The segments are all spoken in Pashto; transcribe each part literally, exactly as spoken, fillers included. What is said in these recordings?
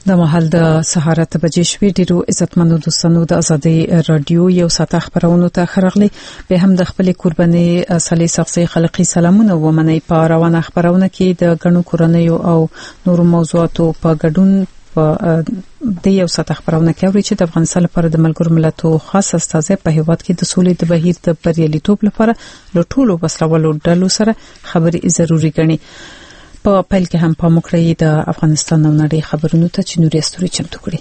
د مهال د سهار اته بجې شوې. ډیرو عزتمنو دوستانو د ازادي رادیو یو ساعت خبرونو ته خرغلي به هم د خپل قرباني صالح شخصي خلقي سلامونه ومني په روانه خبرونه کې د غنو کورنیو او نورو موضوعاتو په ګډون په د یو ساعت خبرونه کې اوري چې د افغانستان لپاره د ملګرو ملتو خاص استاذ په هیواد کې د سولې د بهیر د بریالیتوب لپاره له ټولو وسلوالو ډلو سره خبرې ضروری ګڼي. په پیل کې هم په مکرې د افغانستان نو نړۍ خبرونو ته چې نوري استوري چمتو کړي.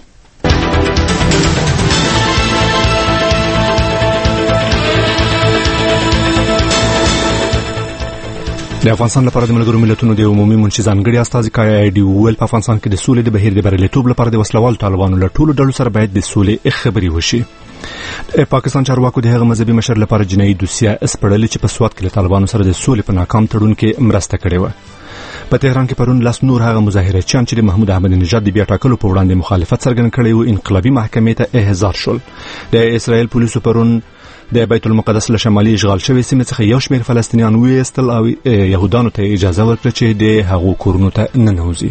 د افغانستان لپاره د ملګرو ملتونو د عمومي منشي ځانګړي استاذ کای ای ډي ویل په افغانستان کې د سولې د بهیر د بریالیتوب لپاره د وسلوال طالبانو له ټولو ډلو سره باید د سولې خبري وشي. پاکستان چارواکو د هغه مذهبي مشر لپاره جنایي دوسیه اسپړلې چې په سواد کې له طالبانو سره د سولې په ناکام تړون کې مرسته کړې و. په تهران کې پرون لاس نور هغه مظاهرچیان چې د محمود احمد نژاد د بیا ټاکلو په وړاندې مخالفت څرګند کړی و انقلابي محکمې ته احضار شول. د اسرائیل پولیسو پرون د بیت المقدس له شمالي اشغال شوی سیمه څخه یو شمېر فلسطینیان ویستل او يهودانو ته اجازه ورکړه چې د هغو کورونو ته ننوځي.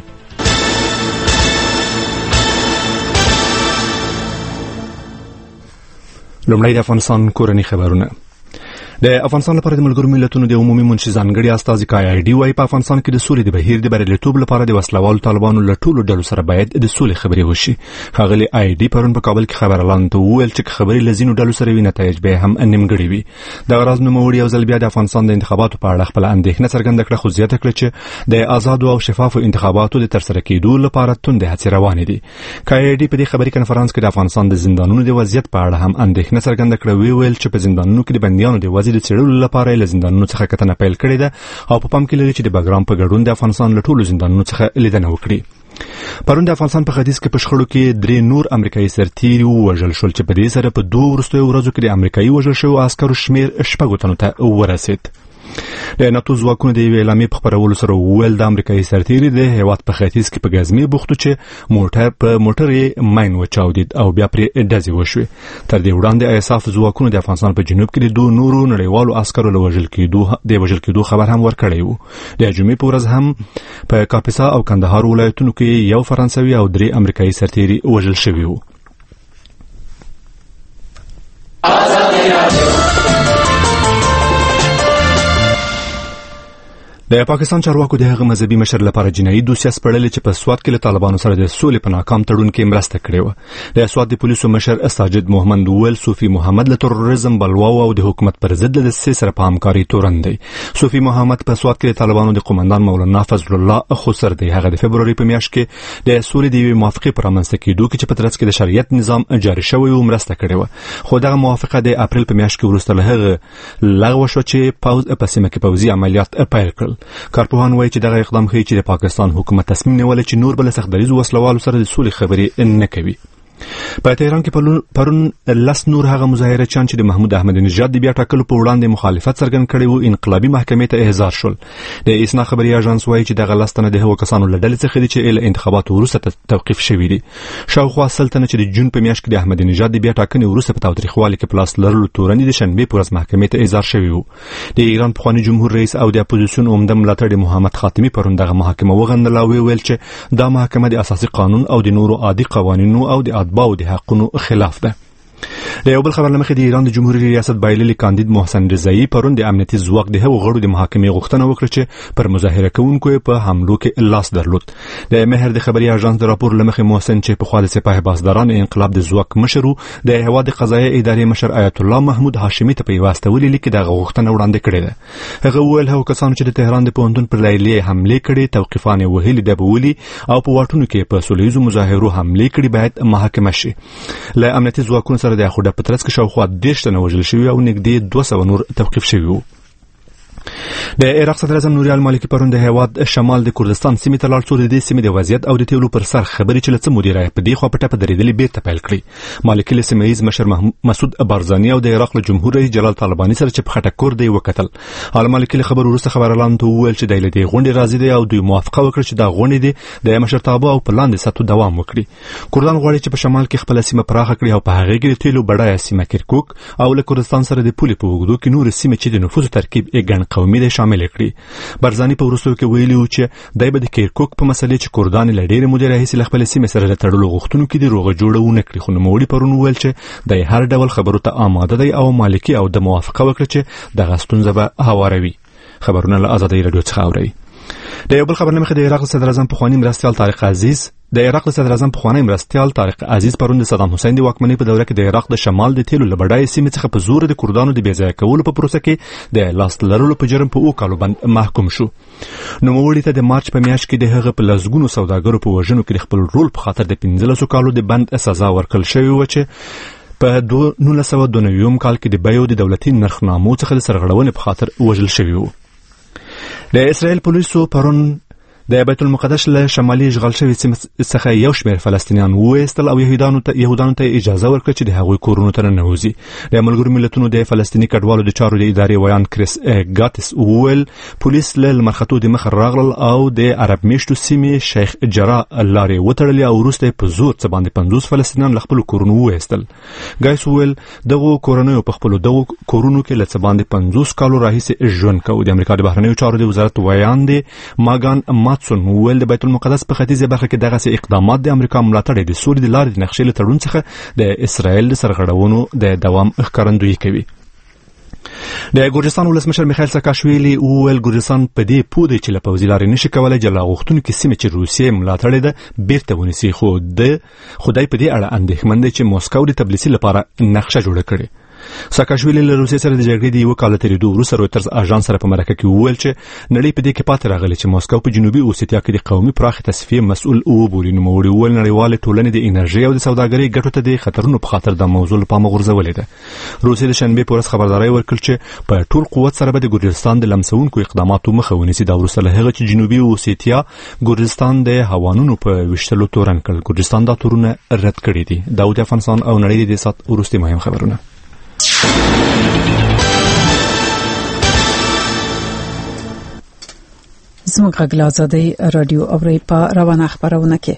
لومړی د افغانستان کورنی خبرونه. د افغانستان لپاره د ملګرو ملتونو د عمومي منشي ځانګړي استاذ کای ای ډي وايي په افغانستان کې د سولې د بهیر د بریالیتوب لپاره د وسلوال طالبانو له ټولو ډلو سره باید د سولې خبرې وشي. ښاغلي ای ډي پرون په کابل کې خبرلاند ته وویل چې خبرې لزینو ډلو سره وي نتایج به هم نیمګړي وي. د غراض نوموړي یو ځل بیا د افغانستان د انتخاباتو په اړه خپل اندېښنه څرګنده کړه، خو زیاته کړه چې د آزاد او شفافو انتخاباتو د ترسره کېدو لپاره توندې هڅې روانې دي. کای ای ډي په دې خبري کنفرانس کې د افغانستان د زندانونو د وضعیت په اړه هم اندېښنه څرګنده کړه. وی ویل چې په زندانونو کې د بنديانو د وضعیت څېړلو لپاره له زندانونو څخه کتنه پیل کړې ده او په پام کې لري چې د بګرام په ګډون د افغانستان له ټولو زندانونو څخه لیدنه وکړي. پرون د افغانستان په ختیځ کې په شخړو کې درې نور امریکایي سرتیري ووژل شول چې په دې سره په دوه وروستیو ورځو کې د امریکایي وژل شوو عسکرو شمېر شپږو تنو ته ورسید. د ناتو ځواکونو د یوې اعلامیې په خپرولو سره وویل د امریکایي سرتیري د هیواد په ختیځ کې په ګزمې بوختو چې موټر په موټر یې ماین وچاودید او بیا پرې ډزې وشوې. تر دې وړاندې ایساف ځواکونو د افغانستان په جنوب کې د دوه نورو نړیوالو عسکرو له وژل کېدو د وژل کېدو خبر هم ورکړی و. د جمعې په ورځ هم په کاپیسا او کندهار ولایتونو کې یو فرانسوي او درې امریکایي سرتیري وژل شوي وو. د پاکستان چارواکو د هغه مذهبي مشر لپاره جنایي دوسیه سپړلې چې په سواد کې له طالبانو سره د سولې په ناکام تړون کې مرسته کړې و. د سواد د پولیسو مشر ساجد محمد ویل صوفي محمد له تروریزم بلواو او د حکومت پر ضد له دسیسې سره په همکاري تورن دی. صوفي محمد په سواد کې د طالبانو د قومندان مولانا فضل الله خسر دی. هغه د فبرवरी په میاشت کې د سولې د موافقې پر امنځته کېدو کې چې په ترڅ کې د شریعت نظام جاری شوی او مرسته کړې و، خو دغه موافقه د اپریل په میاشت کې وروسته له هغه لغوه شو چې پاوز په سیمه کې پوځي عملیات پیل کړل. کارپوهان وایي چې دغه اقدام ښیي چې د پاکستان حکومت تصمیم نیولی چې نور بل سختدریزو وسلوالو سره د سولې خبرې نه کوي. په تهران کې پرون لاس نور هغه مظاهرچیان چې د محمود احمد نژاد د بیا ټاکلو په وړاندې مخالفت څرګند کړی و انقلابي محکمې ته احضار شول. د اسنا خبري اژانس وایي چې دغه لاس تنه د هغو کسانو له ډلې څخه دي چې له انتخاباتو وروسته توقیف شوي دي. شاوخوا سل تنه چې د جون په میاشت کې د احمد نژاد د بیا ټاکنې وروسته په تاوتریخوالي کې پلاس لرلو تورنې د شنبې په ورځ محکمې ته احضار شوي وو. د ایران پخواني جمهور رئیس او د اپوزیسیون عمده ملاتړي محمد خاتمي پرون دغه محاکمه وغندله او ویل چې دا محکمه د اساسي قانون او د نورو عادي قوانینو او د اتباعو د حقونو خلاف ده. د یو بل خبر لمخې د ایران د جمهوریت ریاست بایللي کاندید محسن رضایی پرون د امنیتي ځواک د هغو غړو د محاکمې غوښتنه وکړه چې پر مظاهره کوونکو په حملو کې لاس درلود. د مهر د خبري اژانس د راپور لمخې محسن چې په خوا د سپاه بازداران انقلاب د ځواک مشر د هیواد قضایي ادارې مشر آیت الله محمود هاشمي ته په یو استولي لیک د غوښتنه وړاندې کړې ده. هغه وویل هغو کسانو چې د تهران د پوهنتون پر لیلیې حملې کړې توقیفان وهلي د بولي او په واټونو کې په سولهییزو مظاهرو حملې کړې باید محاکمه شي. له امنیتي ځواکونو سره د خوډه په ترڅ کې شاوخوا دېرش تنه وژل شوي او نږدې دوه سوه نور توقیف شوي وو. د عراق صدر اعظم نوري المالکي پرون د هیواد شمال د کردستان سیمې ته لاړ څو د دې سیمې د وضعیت او د تیلو پر سر خبرې چې له څه مودې راهیسې په دې خوا پټه په درېدلې بیرته پیل کړې. مالکي له سیمه ییز مشر مسعود بارزاني او د عراق له جمهور رئیس جلال طالباني سره چې په خټه کور دی وکتل. المالکي له خبر وروسته خبرلاند ته وویل چې د دې غونډې راځي دی او دوی موافقه وکړه چې دا غونډې دی د مشرتابه او پلان د ساتو دوام وکړي. کردان غواړي چې په شمال کې خپل سیمه پراخه کړي او په هغه کې د تیلو بډایه سیمه کرکوک او له کردستان سره د پولې په وګړو کې نور سیمې چې د نفوذ ترکیب یې ګڼ قومي امید شامل کړي. برزاني په وروستیو کې ویلي و چې دای به د کیرکوک په مسلې چې کردان لړې مودې راهیسې خپل سیمې سره تړلو غوښتنو کې د روغه جوړونه کړې، خو نوموړي پرون ویل چې د هر ډول خبرو ته آماده دی او مالکی او د موافقه وکړي چې د غستون زبه هواروي. خبرونه له آزادۍ رادیو څخه اوري. د یو بل خبر نمخه د عراق صدر اعظم پخوانی مرستیال طارق عزیز د عراق صدر اعظم پخوانی مرستیال طارق عزیز پرون د صدام حسین د واکمنۍ په دوره کې د عراق د شمال د تیلو لبډای سیمې څخه په زور د کردانو د بیځای کولو په پروسه کې د لاس لرلو په جرم په او کالو باندې محکوم شو. نو موړی ته د مارچ په میاشت کې د هغه په لزګونو سوداګرو په وژنو کې خپل رول په خاطر د پنځلسو کالو د بند سزا ورکړل شوی و چې په نولس سوه دوه نوي کال کې د بیو د دولتي نرخنامو څخه د سرغړونې په خاطر وژل شوی و. د اسرائیل پولیسو پرون د بیت المقدس له شمالي اشغال شوی سیمې څخه یو شمېر فلسطینیان وایستل او یهودانو ته یهودانو ته اجازه ورکړه چې د هغوی کورونو ته ننوځي. د ملګرو ملتونو د فلسطیني کډوالو د چارو د ادارې ویان کریس ګاتس ویل پولیس له مرخصتو د مخ راغلل او د عرب میشتو سیمې شیخ جراح لارې وتړلې او وروسته په زور څه باندې پنځوس فلسطینیان له خپل کورونو وایستل. ګایس ویل دغه کورونو په خپل دغه کورونو کې له څه باندې پنځوس کالو راهیسې ژوند کوي. د امریکا د بهرنیو چارو د وزارت ویان دی ماګان ماتسون ویل د بیت المقدس په ختیځه برخه کې دغه سي اقدامات د امریکا ملاتړ د سوري د لارې د نقشې له تړون څخه د اسرائیل د سرغړونو د دوام ښکارندویي کوي. د ګورجستان ولسمشر میخائیل ساکاشویلی ویل ګورجستان په دې پوه دی چې له پوځي لارې نشي کولای جلا غوښتونکو سیمې چې روسیې ملاتړ ده بیرته ونیسي، خو د خدای په دې اړه اندېښمن دی چې موسکو د تبلیسي لپاره نقشه جوړه کړي. ساکاشویلی له روسیې سره د جګړې د یو کال تیریدو وروسته رویټرز اژانس سره په مرکه کې وویل چې نړۍ په دې کې پاتې راغلی چې موسکو په جنوبي اوسیتیا کې د قومي پراخې تصفیې مسؤل وبولي. نو موړي وویل نړیواله ټولنې د انرژي او د سوداګرۍ ګټو ته د خطرونو په خاطر د موضوع په پام غورځولې ده. روسیې د شنبې په ورځ خبرداري ورکړه چې په ټول قوت سره به د ګورجستان د لمسونکو اقداماتو مخه ونیسي. دا وروسته له هغه چې جنوبي اوسیتیا ګورجستان د هوانونو په وشتلو تورن کړ. ګورجستان دا تورونه رد کړی دي. داود افغانستان او نړۍ د سات ورستي مهم خبرونه. زموږ غږ له آزادۍ رادیو اوري په روانه خبرونه کې.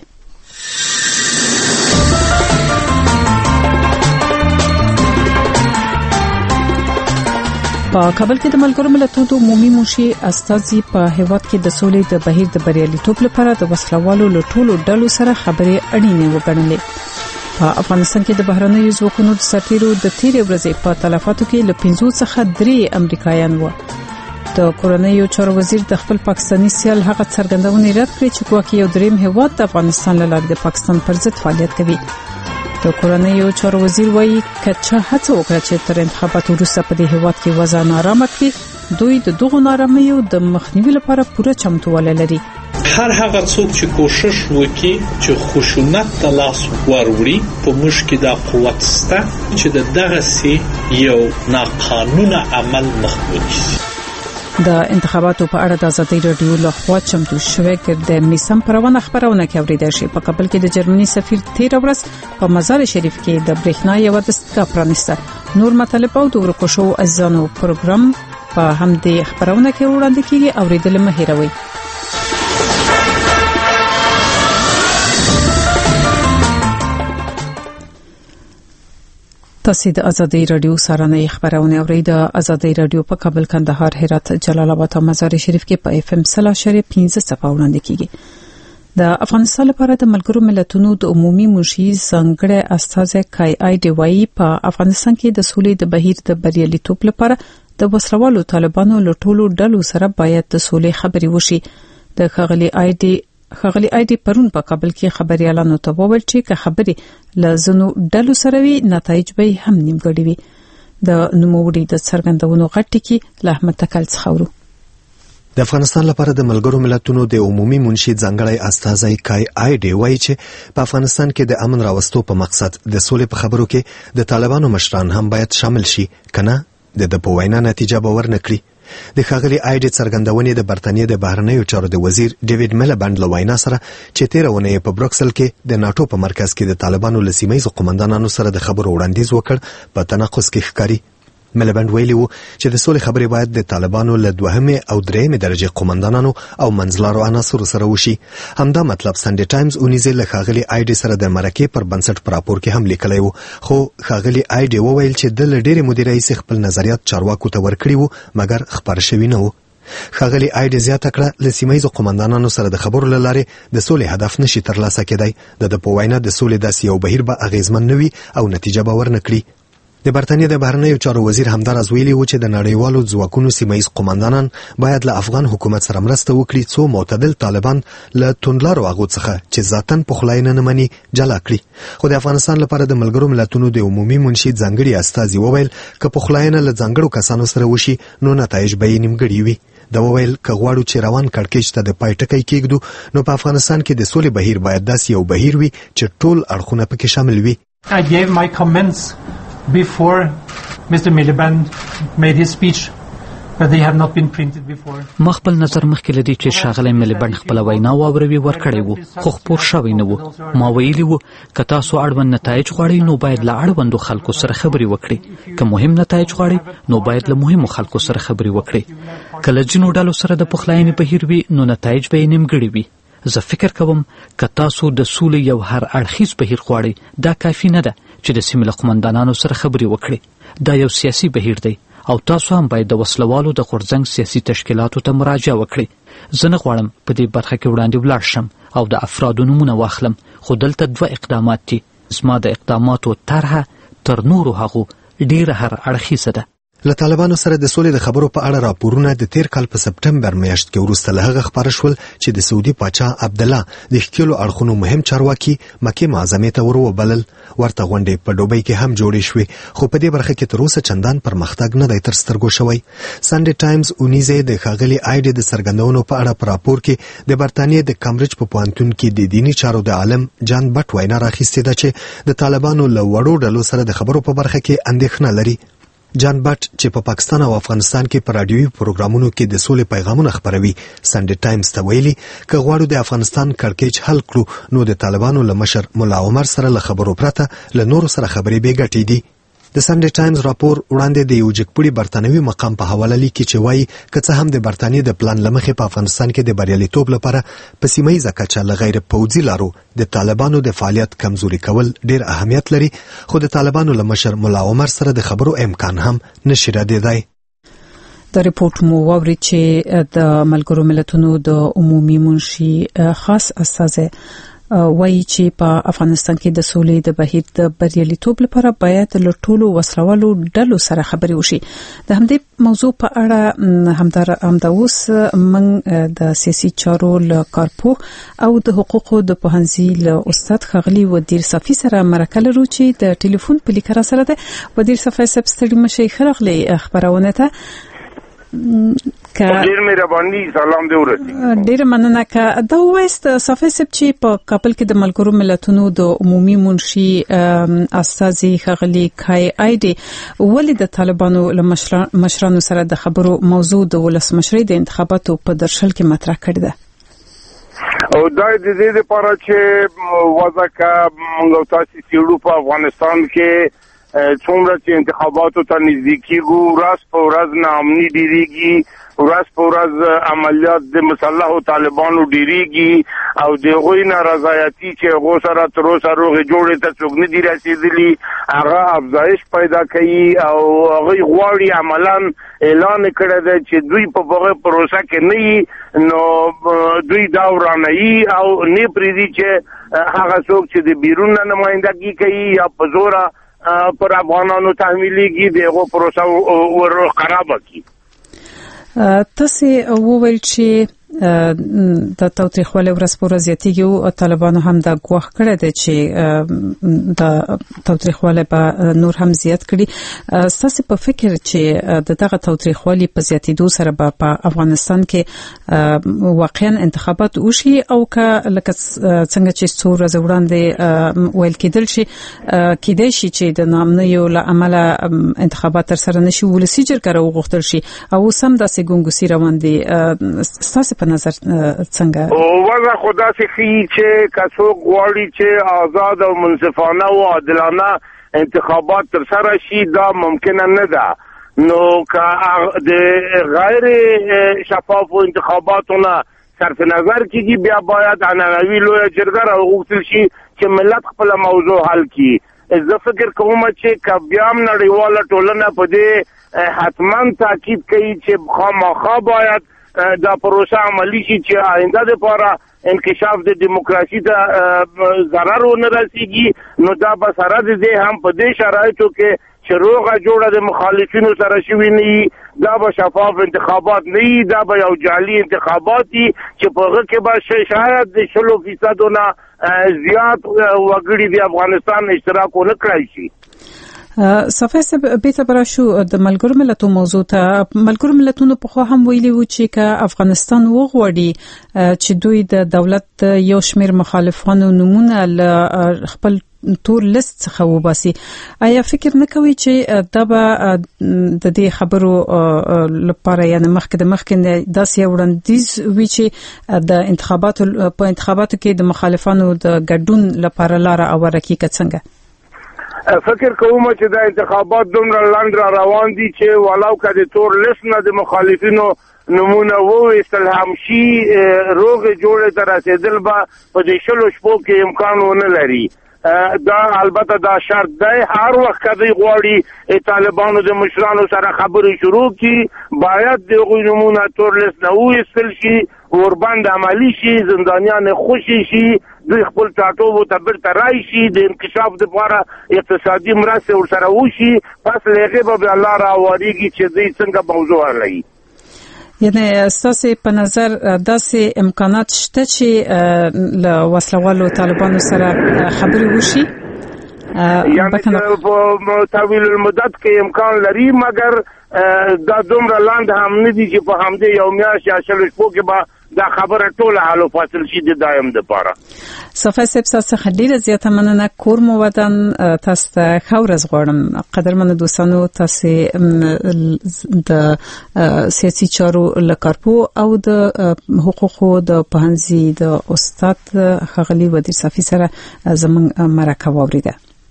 په کابل کې د ملګرو ملتونو عمومي منشي استازي په هیواد کې د سولې د بهیر د بریالیتوب لپاره د وسلوالو له ټولو ډلو سره خبرې اړینې وګڼلې. په افغانستان کې د بهرنیو ځواکونو د سرتیرو د تیرې ورځې په تلفاتو کې له پنځو څخه درې امریکایان وو. د کورنیو چارو وزیر د خپل پاکستاني سیال هغه څرګندونې رد کړې چې کوکه یو دریم هیواد د افغانستان له لارې د پاکستان پر ضد فعالیت کوي. د کورنیو چارو وزیر وایي کچا هڅه وکړه چې تر انتخاباتو وروسته په دې هیواد کې وضع نارامه کړي. دوی د دغو نارامیو د مخنیوي لپاره پوره چمتووالی لري. هر هغه څوک چې کوشش وکړي چې خشونت ته لاس وروړي په موږ کې د قوت سته چې د دغه سي یو ناقانونه عمل مخنیوي. د انتخاباتو په اړه د آزادۍ رادیو له خوا چمتو شوې د میسم پروانه خبرونه کې اوریدل شي. په کابل کې د جرمني سفیر تیر ورځ په مزار شریف کې د برېښنا یو دستګاه پرانیسته. نور مطالب او د ورکوشو ازانو پروګرام په همدې خبرونه کې وړاندې کیږي. اوریدل مه هېروئ. تاسو د آزادۍ رادیو سارنه خبرونه اورئ. د آزادۍ رادیو په کابل، کندهار، هرات، جلال آباد او مزار شریف کې په اف ام صفر اشاریه پنځه صفه وړاندې کیږي. د افغانستان لپاره د ملګرو ملتونو د عمومي منشي ځانګړی استازی کای آی ډی وای په افغانستان کې د سولې د بهیر د بریالیتوب لپاره د وسلوالو طالبانو له ټولو ډلو سره باید د سولې خبرې وشي. د خغلی آی ډی خغلی آی ډی پرون په کابل کې خبريالانو ته وویل چې که خبرې لزنو ډلو سره وي نتایج به هم نیمګړي وي. د نوموړي د څرګندونو غټ کې له احمد تکل څخورو. د افغانستان لپاره د ملګرو ملتونو د عمومي منشي ځانګړی استازی کای آی ډی وایي چې په افغانستان کې د امن راوستو په مقصد د سولې په خبرو کې د طالبانو مشران هم باید شامل شي، کنه د د په وینا نتیجه باور نکړي. د خاغلی آی ډی څرګندونې د برتانیې د بهرنیو چارو د وزیر ډیوډ میلبند له وینا سره چې تیر ونه په بروکسل کې د ناتو په مرکز کې د طالبانو لسیمایي قومندانانو سره د خبرو وړاندیز وکړ په تناقض کې ښکاري. میلبند ویلي وو چې د سولې خبرې باید د طالبانو له دوهمه او درېمه درجه قومندانانو او منځلارو عناصرو سره وشي. همدا مطلب سنډي ټایمز اونیزه له خاغلی آی ډی سره د مرکه پر بنسټ پر راپور کې هم لیکلی وو، خو خاغلی آی ډی وویل چې د لډېرې مدیریت خپل نظریات چارواکو ته ورکړي وو مګر خبر شوی نه وو. ښاغلي آیډي زیاته کړه له سیمایي قومندانانو سره د خبرو لاره د سولې هدف نشي ترلاسه کېدای. د په وینا د سولې داسې یو بهیر به اغیزمن نه وي او نتیجه به ورنکړي. د برتانیې د بهرنیو چارو وزیر همدارز ویلي و چې د نړیوالو ځواکونو سیمایي قومندانان باید له افغان حکومت سره مرسته وکړي څو معتدل طالبان له توندلارو هغو څخه چې ذاتاً پخلاینه نه مني جلا کړي. خو د افغانستان لپاره د ملګرو ملتونو د عمومي منشي ځانګړي استازي وویل که پخلاینه له ځانګړو کسانو سره وشي نو نتایج به یې نیمګړي وي. دا وویل که غواړو چې روان کړکېچ ته د پای ټکی کېږدو نو په افغانستان کې د سولې بهیر باید داسې یو بهیر وي چې ټول اړخونه پکې شامل وي. I gave my comments before Mister Miliband made his speech, but they have not been printed before. مخبل نظر مخکې لدی چې شاغلی ملبند خپل وینا واوروي ورکړی وو خو خپور شوی نه وو. ما ویلي وو که تاسو اړوند نتایج غواړئ نو باید له اړوندو خلکو سره خبرې وکړئ. که مهم نتایج غواړئ نو باید له مهمو خلکو سره خبرې وکړئ. که له ځینو ډلو سره د پخلاینې بهیر وي نو نتایج به یې نیمګړي وي. زه فکر کوم که تاسو د سولې یو هر اړخیز بهیر غواړئ دا کافي نه ده چې د سیمې له قومندانانو سره خبرې وکړئ. دا یو سیاسي بهیر دی او تاسو هم باید د وسلوالو د غورځنګ سیاسي تشکیلاتو ته مراجعه وکړئ. زه نه غواړم په دې برخه کې وړاندې ولاړ شم او د افرادو نومونه واخلم خو دلته دوه اقدامات دي. زما د اقداماتو طرحه تر نورو هغو ډیره هر اړخیزه ده. له طالبانو سره د سولې د خبرو په اړه راپورونه د تیر کال په سپټمبر میاشت کې وروسته له هغه خبره شول چې د سعودي پاچا عبدالله د ښکېلو اړخونو مهم چارواکي مکې معظمې ته ور وبلل. ورته غونډې په دوبۍ کې هم جوړې شوې خو په دې برخه کې تر اوسه چندان پرمختګ نه دی تر سترګو شوی. سنډې ټایمز اونیزه د ښاغلي آیډي د څرګندونو په اړه په راپور کې د برتانیې د کمبرج په پوهنتون کې د دینی چارو د عالم جان بټ وینا راخیستې ده چې د طالبانو له وړو ډلو سره د خبرو په برخه کې اندېښنه لري. جان بټ چې په پاکستان او افغانستان کې په رادیوي پروګرامونو کې د سولې پیغامونه خپروي سنډې ټایمز ته ویلي که غواړو د افغانستان کړکېچ حل کړو نو د طالبانو له مشر ملا عمر سره له خبرو پرته له نورو سره خبرې بې ګټې دي. د سنډې ټایمز راپور وړاندې د یو جګپوړي برتانوي مقام په حواله لیکي چې وایي که څه هم د برتانیې د پلان له مخې په افغانستان کې د بریالیتوب لپاره په سیمهییزه کچه له غیر پوځي لارو د طالبانو د فعالیت کمزوري کول ډیر اهمیت لري خو د طالبانو له مشر ملا عمر سره د خبرو امکان هم نشي ردېدای. د ریپورت مو واوري چې د ملګرو ملتونو د عمومي منشي خاص استازی وایي چې په افغانستان کې د سولې د بهیر د بریالیتوب لپاره باید له ټولو وسلوالو ډلو سره خبرې وشي. د همدې موضوع په اړه همدار همداوس من د سیاسي چارو له کارپوه او د حقوقو د پوهنځي له استاد خغلی ودیر صفی سره مرکه لرو چې د ټلیفون په لیکره سره ده. ودیر صفی سب ستړي مشي خرغلی خبرونه ته ډیر مهرباني سلام دی ورته. ډیر مننه که دا وایست صفه سب چې په کابل کې د ملګرو ملتونو د عمومي منشي استازي خغلی کای آیډي ولې د طالبانو له مشرانو سره د خبرو موضوع د ولسمشرۍ د انتخاباتو په درشل کې مطرح کړی ده. او دا د دې لپاره چې وځکه موږ تاسو سیړو په افغانستان کې څومره چې انتخاباتو ته نږدې کېږو ورځ په ورځ ناامني ډېرېږي ورځ په ورځ عملیات د مسلحو طالبانو ډېرېږي او د هغوی نارضایتي چې هغو سره تر اوسه روغې جوړې ته څوک نه دي رسېدلي هغه افزایش پیدا کوي او هغوی غواړي عملا اعلان کړی دی چې دوی په هغه پروسه کې نه وي نو دوی دا ورانوي او نه پرېږدي چې هغه څوک چې د بیرون نه نمایندګي کوي یا په زوره پر افغانانو تحمیلیږي دغه پروسه ور خراب کی. تاسو وویل چې د تاوتریخوالي ورځ په ورځ زیاتېږي او طالبانو هم دا ګواښ کړی دی چې د تاوتریخوالي به نور هم زیات کړي. تاسو په فکر چې د دغه تاوتریخوالي په زیاتېدو سره به په افغانستان کې واقعا انتخابات وشي او که لکه څنګه چې څو ورځې وړاندې ویل کېدل شي کېدای شي چې د ناامنیو له امله انتخابات تر سره نشي ولسي جرګه راوغوښتل شي او سم داسې ګونګوسي روان دي. تاسو په نظر څنګه وضع خدا سي چې کڅو غواړي چې آزاد او منصفانه او عادلانه انتخابات تر سره شي دا ممکن نه ده نو که د غیر شفاف انتخاباتونه صرف نظر کیږي بیا باید عنعنوي لویه جرګه راوغوښتل شي چې ملت خپل موضوع حل کړي. زه فکر کوم چې که بیا هم نړیواله ټولنه په دې حتما تاکید کوي چې خامخا باید دا پروسه عملی شي چې آینده لپاره انکشاف د دیموکراسي ته ضرر ونه رسیږي نو دا به سره د دې هم په دې شرایطو کې چې روغه جوړه د مخالفینو سره شوي نه دا به شفاف انتخابات نه وي دا به یو جعلي انتخابات دي چې په هغه کې به شاید د شلو فیصدو نه زیات وګړي د افغانستان اشتراک ونه کړی شي. صفه سب بیت براشو د ملګرو ملتونو موضوع ته ملګرو ملتونو په خو هم ویلي و چې که افغانستان وغوړي چې دوی د دولت یو شمیر مخالفانو نمونه ل خپل تور لیست څخه وباسي آیا فکر نه کوي چې دا به د دې خبرو لپاره یعنی مخکې د مخکې داسې وړاندیز وی چې د انتخاباتو په انتخاباتو کې د مخالفانو د ګډون لپاره لار او حقیقت څنګه فکر کوم چې د انتخابات دومره لاند را روان دي چې ولو که د تور لیست نه د مخالفینو نمونه وویستل هم شي روغې جوړې ته رسېدل به په دې شلو شپو کې امکان ونه لري. دا البته دا شرط دی هر وخت که دوی غواړي طالبانو د مشرانو سره خبرې شروع کړي باید د هغوی نمونه تور لیست نه وویستل شي وربند عملي شي زندانیان خوشي شي دوی خپل ټاټوبو ته بیرته راشي د انکشاف دپاره اقتصادي مرستې ورسره وشي پس له هغې به بیا لاره هوارېږي چې دوی څنګه موضوع حلوي. یعنی ستاسو په نظر داسې امکانات شته چې له وسلوالو طالبانو سره خبرې وشي یعنی په طویل المدت کې امکان لري مګر دا دومره لاند هم نه دي چې په همدې یو میاشت یا شلو شپو کې به دا خبره ټوله حل و فاصل شي د دایم دپاره. صفه صاحب څخه ډیره زیاته مننه کور مو ودان تاسو ته ښه ورځ غواړم. قدرمنو دوستانو تاسو د سیاسي چارو له کارپو او د حقوقو د پوهنځي د استاد ښاغلي وزیر صافي سره زموږ مرکه واوریده.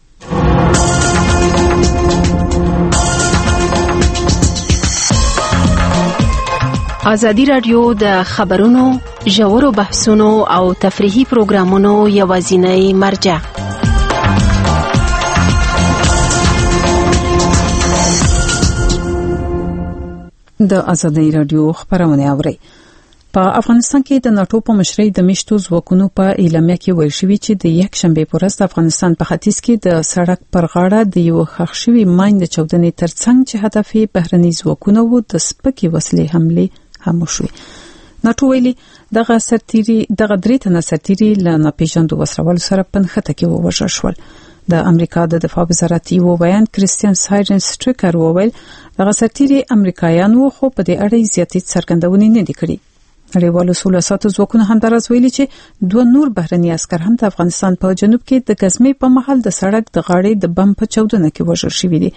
ازادي رادیو د خبرونو ژورو بحثونو او تفریحي پروګرامونو یوازینی مرجع. د ازادي رادیو خبرونه اوري. په افغانستان کې د ناتو په مشرۍ د میشتو ځواکونو په اعلامیه کې ویل شوی چې د یک شنبه په ورځ د افغانستان په ختیځ کې د سړک پر غاړه د یو ښخ شوی ماین د چودنې ترڅنګ چې هدف یې بهرني ځواکونه وو د سپکې وسلې حمله هم شوی. ناتو ویلي دغه سرتيري دغه درې تنه سرتيري له ناپېژاندو وسلوالو سره پنځه کې ووژل شول. د امریکا د دفاع وزارت یو بیان کریستیان سایرن سټریکر وویل دغه سرتيري امریکایان وو خو په دې اړه زیاتې څرګندونې نه دي کړې. نړیوالو سولې ساتو ځواکونو هم درز ویلي چې دوه نور بهرني عسكر هم د افغانستان په جنوب کې د غزمې په محل د سړک د غاړې د بم په چودنه کې وژل شوي دي.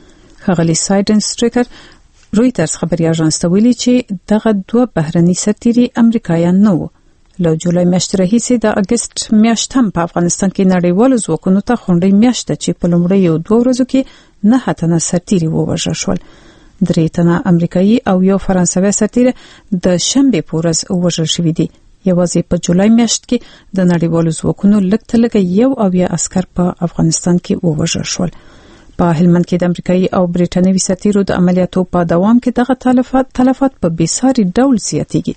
ښاغلي سایرن سټریکر رويټرز خبري اژانس ته ویلي چې دغه دوه بهرني سرتيري امریکایان نه وو. له جولای میاشتې راهیسې د اگست میاشت هم په افغانستان کې نړیوالو ځواکونو ته خونډې میاشت چې په لومړی یو دوه ورځو کې نه هتنه سرتيري ووژل شول. درې تنه امریکایي او یو فرانسوي سرتيري د شنبه په ورځ وژل شوي دي. یوازې په جولای میاشت کې د نړیوالو ځواکونو لږ تلګ یو او یا عسكر په افغانستان کې ووژل شول. په هلمند کې د امریکایي او بریټانوي سرتیرو د عملیاتو په دوام کې دغه تلفات تلفات په بیساري ډول زیاتېږي.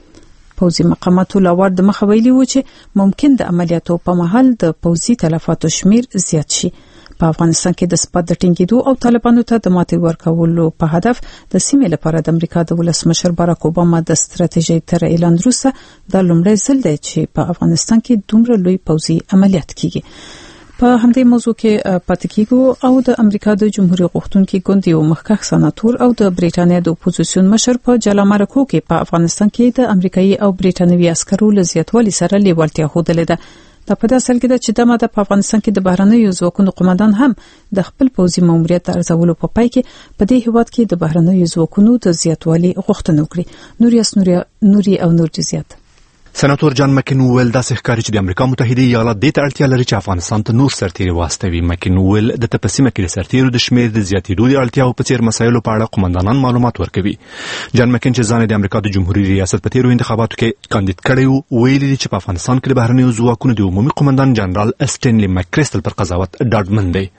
پوځي مقاماتو لوړ د مخه ویلي و چې ممکن د عملیاتو په مهال د پوځي تلفاتو شمیر زیات شي. په افغانستان کې د ثبات د ټینګېدو او طالبانو ته د ماتې ورکولو په هدف د سیمې لپاره د امریکا د ولسمشر باراک اوباما د ستراتیژۍ تر اعلان وروسته د لومړي ځل دی چې په افغانستان کې دومره لوی پوځي عملیات کیږي. په همدې موضوع کې پاتې کیږو او د امریکا د جمهوریت غوښتونکي ګوند یو مخکښ سناتور او د بریټانیا د اپوزیسیون مشر په جلامرکو کې په افغانستان کې د امریکایي او بریټانوي عسکرو له زیاتوالي سره لیوالتیا ښودلې ده. دا په داسې حال کې ده چې د ماده په افغانستان کې د بهرنیو ځواکونو قومندان هم د خپل پوځي ماموریت ارزولو په پای کې په دې هیواد کې د بهرنیو ځواکونو د زیاتوالي غوښتنه وکړي. نوري اسنوري نوري او نور جزئیات. سناتور جان مکین ویل داسې ښکاري چې د امریکا متحده ایالات د ته اړتیا لري چې افغانستان ته نور سرتیري واستوي. مکین ویل د تپسیمه کې د سرتیرو د شمیر د زیاتېدو د اړتیاو په څیر مسایلو په اړه قومندانان معلومات ورکوي. جان مکین چې ځان د امریکا د جمهوریت ریاست په تیرو انتخاباتو کې کاندید کړی ویل دي چې په افغانستان کې د بهرنیو ځواکونو د عمومي قومندان جنرال اسټنلی مکریسټل پر قضاوت ډاډمن دی.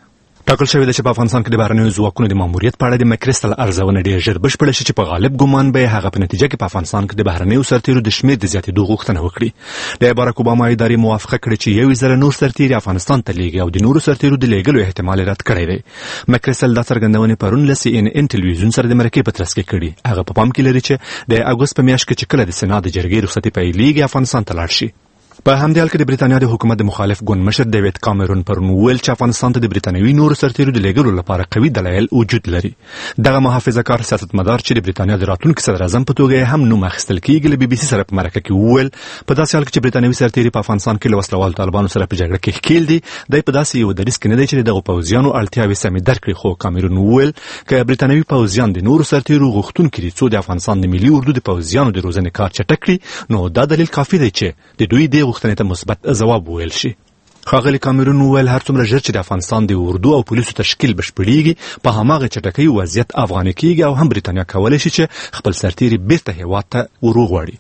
ټاکل شوې ده چې په افغانستان کې د بهرنیو ځواکونو د ماموریت په اړه د مکریستل ارزونه ډېر ژر بشپړه شي چې په غالب ګمان به هغه په نتیجه کې په افغانستان کې د بهرنیو سرتیرو د شمېر د زیاتېدو غوښتنه وکړي. د باراک اوباما ادارې موافقه کړې چې یو ځل نور سرتیري افغانستان ته لیږي او د نورو سرتیرو د لیږلو احتمال رد کړی دی. مکریستل دا څرګندونې پرون له سی ان ان ټلویزیون سره د مرکې په ترڅ کې کړي. هغه په پام کې لري چې د اګوست په میاشت کې چې کله د سنا د جرګې رخصتي پیلېږي افغانستان ته لاړ شي. په همدې حال کې د بریتانیا د حکومت د مخالف ګوند مشر ډیوډ کامرون پرون ویل چې افغانستان ته د بریتانیوي نورو سرتیرو د لیږلو لپاره قوي دلایل وجود لري. دغه محافظه‌کار سیاستمدار چې د بریتانیا د راتلونکي صدر اعظم په توګه هم نوم اخیستل کېږي له بي بي سي سره په مرکه کې ویل په داسې حال کې چې بریتانیوي سرتیري په افغانستان کې له وسلوال طالبانو سره په جګړه کې ښکېل دي دی په داسې یو دریځ کې نه دی چې دغه پوځیانو اړتیاوې سمې درک کړي. خو کامرون ویل که بریتانیوي پوځیان د نورو سرتیرو غوښتونکي دي څو د افغانستان د ملي اردو د پوځیانو د روزنې کار چټک کړي نو دا دلیل کافي دی چې د دوی د غوښتنې ته مثبت جواب ویل شي. ښاغلي کامرون ویل هر څومره ژر چې د افغانستان د اردو او پولیسو تشکیل بشپړېږي په هماغه چټکۍ وضعیت افغاني کېږي او هم بریتانیا کولی شي چې خپل سرتیري بیرته هېواد ته وروغواړي.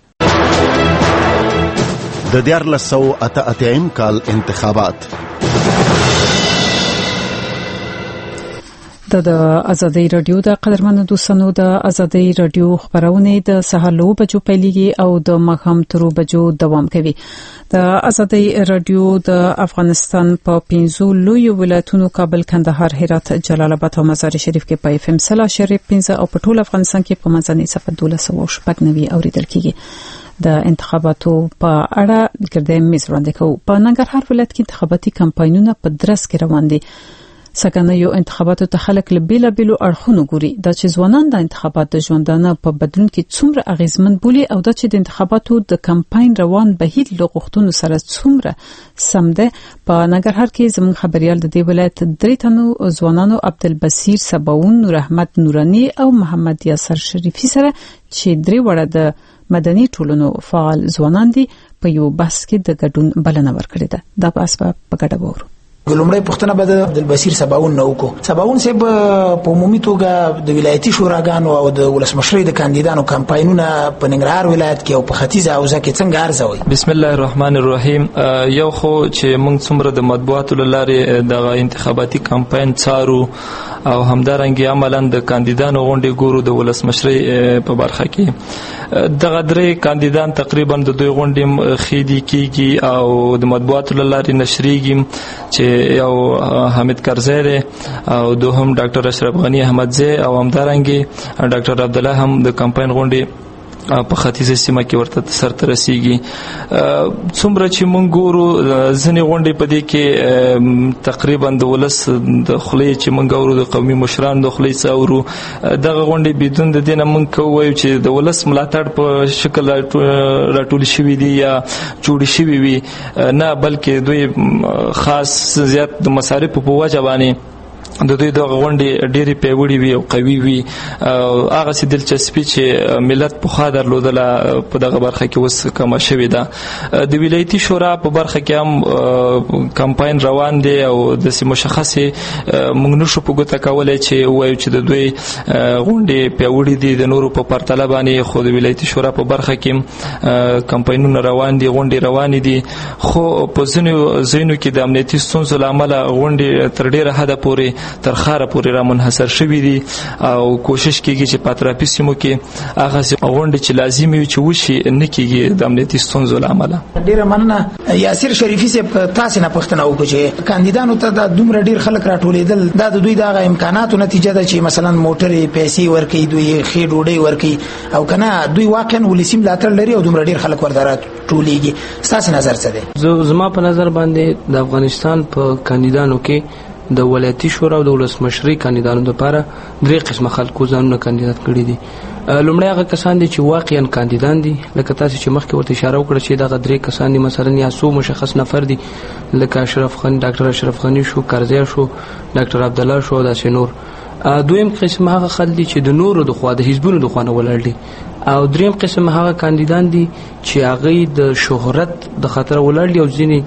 د دیارلس سوه اته اتیایم کال انتخابات د ازادي رادیو د قدرمنو دوستانو د ازادي رادیو خبرونه د سهار لو بجو پیلېږي او د ماښام تر بجو دوام کوي. د ازادي رادیو د افغانستان په پنځو لویو ولایتونو کابل، کندهار، هرات، جلال آباد او مزار شریف کې په اف ام سلا شریف پنځه او په ټول افغانستان کې په مزنی صفر دولس او شپږ نوي اوریدل کیږي. د انتخاباتو په اړه ګردې میز وړاندې کوو. په ننګرهار ولایت کې انتخاباتي کمپاینونه په درس کې روان دي. څنګه یو انتخاباتو ته خلک له بیلا بیلو اړخونو ګوري دا چې ځوانان د انتخابات د ژوندانه په بدلون کې څومره اغیزمن بولي او دا چې د انتخاباتو د کمپاین روان بهیر له غوښتنو سره څومره سم ده. په ننګرهار کې زموږ خبريال د دې ولایت درې تنو ځوانانو عبدالبصیر سباون، نور احمد نورانی او محمد یاسر شریفی سره چې درې وړه د مدني ټولنو فعال ځوانان دي په یو بحث کې د ګډون بلنه ورکړې ده. دا په اسباب په ګډه وورو. ګلمړی پښتنه به د عبدالبصیر سباون نو کو سباون صاحب په عمومي توګه د ولایتي شوراګانو او د ولسمشرۍ د کاندیدانو کمپاینونه په ننګرهار ولایت کې او په ختیځه حوزه کې څنګه ارزوي؟ بسم الله الرحمن الرحیم. یو خو چې موږ څومره د مطبوعاتو لارې د انتخاباتي کمپاین څارو او همدارنګه عملاً د کاندیدانو غونډې ګورو د ولسمشرۍ په برخه کې دغه درې کاندیدان تقریبا د دوی غونډې خېدي کیږي او د مطبوعاتو لارې نشریږي چې یو حمید کرزی او دوهم ډاکټر اشرف غنی احمدزی او همدارنګه ډاکټر عبد الله هم د کمپاین غونډې په ختیځه سیمه کې ورته سرته رسیږي. څومره چې مونږ ګورو ځنې غونډې په دې کې تقریبا د ولس د خولې چې مونږ ګورو د قومي مشرانو د خولې څه اورو دغه غونډې بدون د دې نه مونږ کوو چې د ولس ملاتړ په شکل راټول شوي دي یا جوړ شوي وي نه بلکې دوی خاص زیات د مصارفو په وجه باندې د دوی د غونډې ډېری پیوړې وي او قوي وي. هغه سي دلچسپي چې ملت په خا درلودله په دغه برخه کې اوس کم شوې ده. د ولایتي شورا په برخه کې هم کمپاین روان دی او د سیمه مشخصه موږ نشو په ګوته کولای چې وایو چې د دوی غونډې پیوړې دي د نورو په پرتله باندې. خو د ولایتي شورا په برخه کې کمپاینونه روان دي، غونډې روان دي، خو په ځینو ځینو کې د امنیتي ستونزو لامل غونډې تر ډیره حده پورې تر خاره پورې را منحصر شوي دي او کوشش کیږي چې په اطرافي سیمو کې هغه غونډې چې لازمي وي چې وشي نه کیږي د امنیتي ستونزو له امله. ډیره مننه. یاسر شریفي صاحب تاسو نه پوښتنه وکړه چې کاندیدانو ته د دومره ډیر خلک راټولېدل دا د دوی د امکاناتو نتیجه ده چې مثلا موټرې پیسې ورکړي، دوی خې ډوډۍ ورکړي او کنه دوی واقعا ولسم لاتر لري او دومره ډیر خلک ورته راټولېږي. تاسو نظر څه دی؟ زما په نظر باندې د افغانستان په کاندیدانو کې د ولایتي شورا او د ولسمشرۍ کاندیدانو لپاره درې قسمه خلکو ځانونه کاندیدات کړي دي. لومړی هغه کسان دي چې واقعا کاندیدان دي لکه تاسو چې مخکې ورته اشاره وکړه چې دغه درې کسان دي مثلا یا څو مشخص نفر دي لکه اشرف خان، ډاکټر اشرف غنی شو، کرزی شو، ډاکټر عبد الله شو، داسې نور. دویم قسم هغه خلک دي چې د نورو د خوا د حزبونو د خوا نه ولاړ دي او دریم قسم هغه کاندیدان دي چې هغه د شهرت د خاطر ولاړ دي او ځینې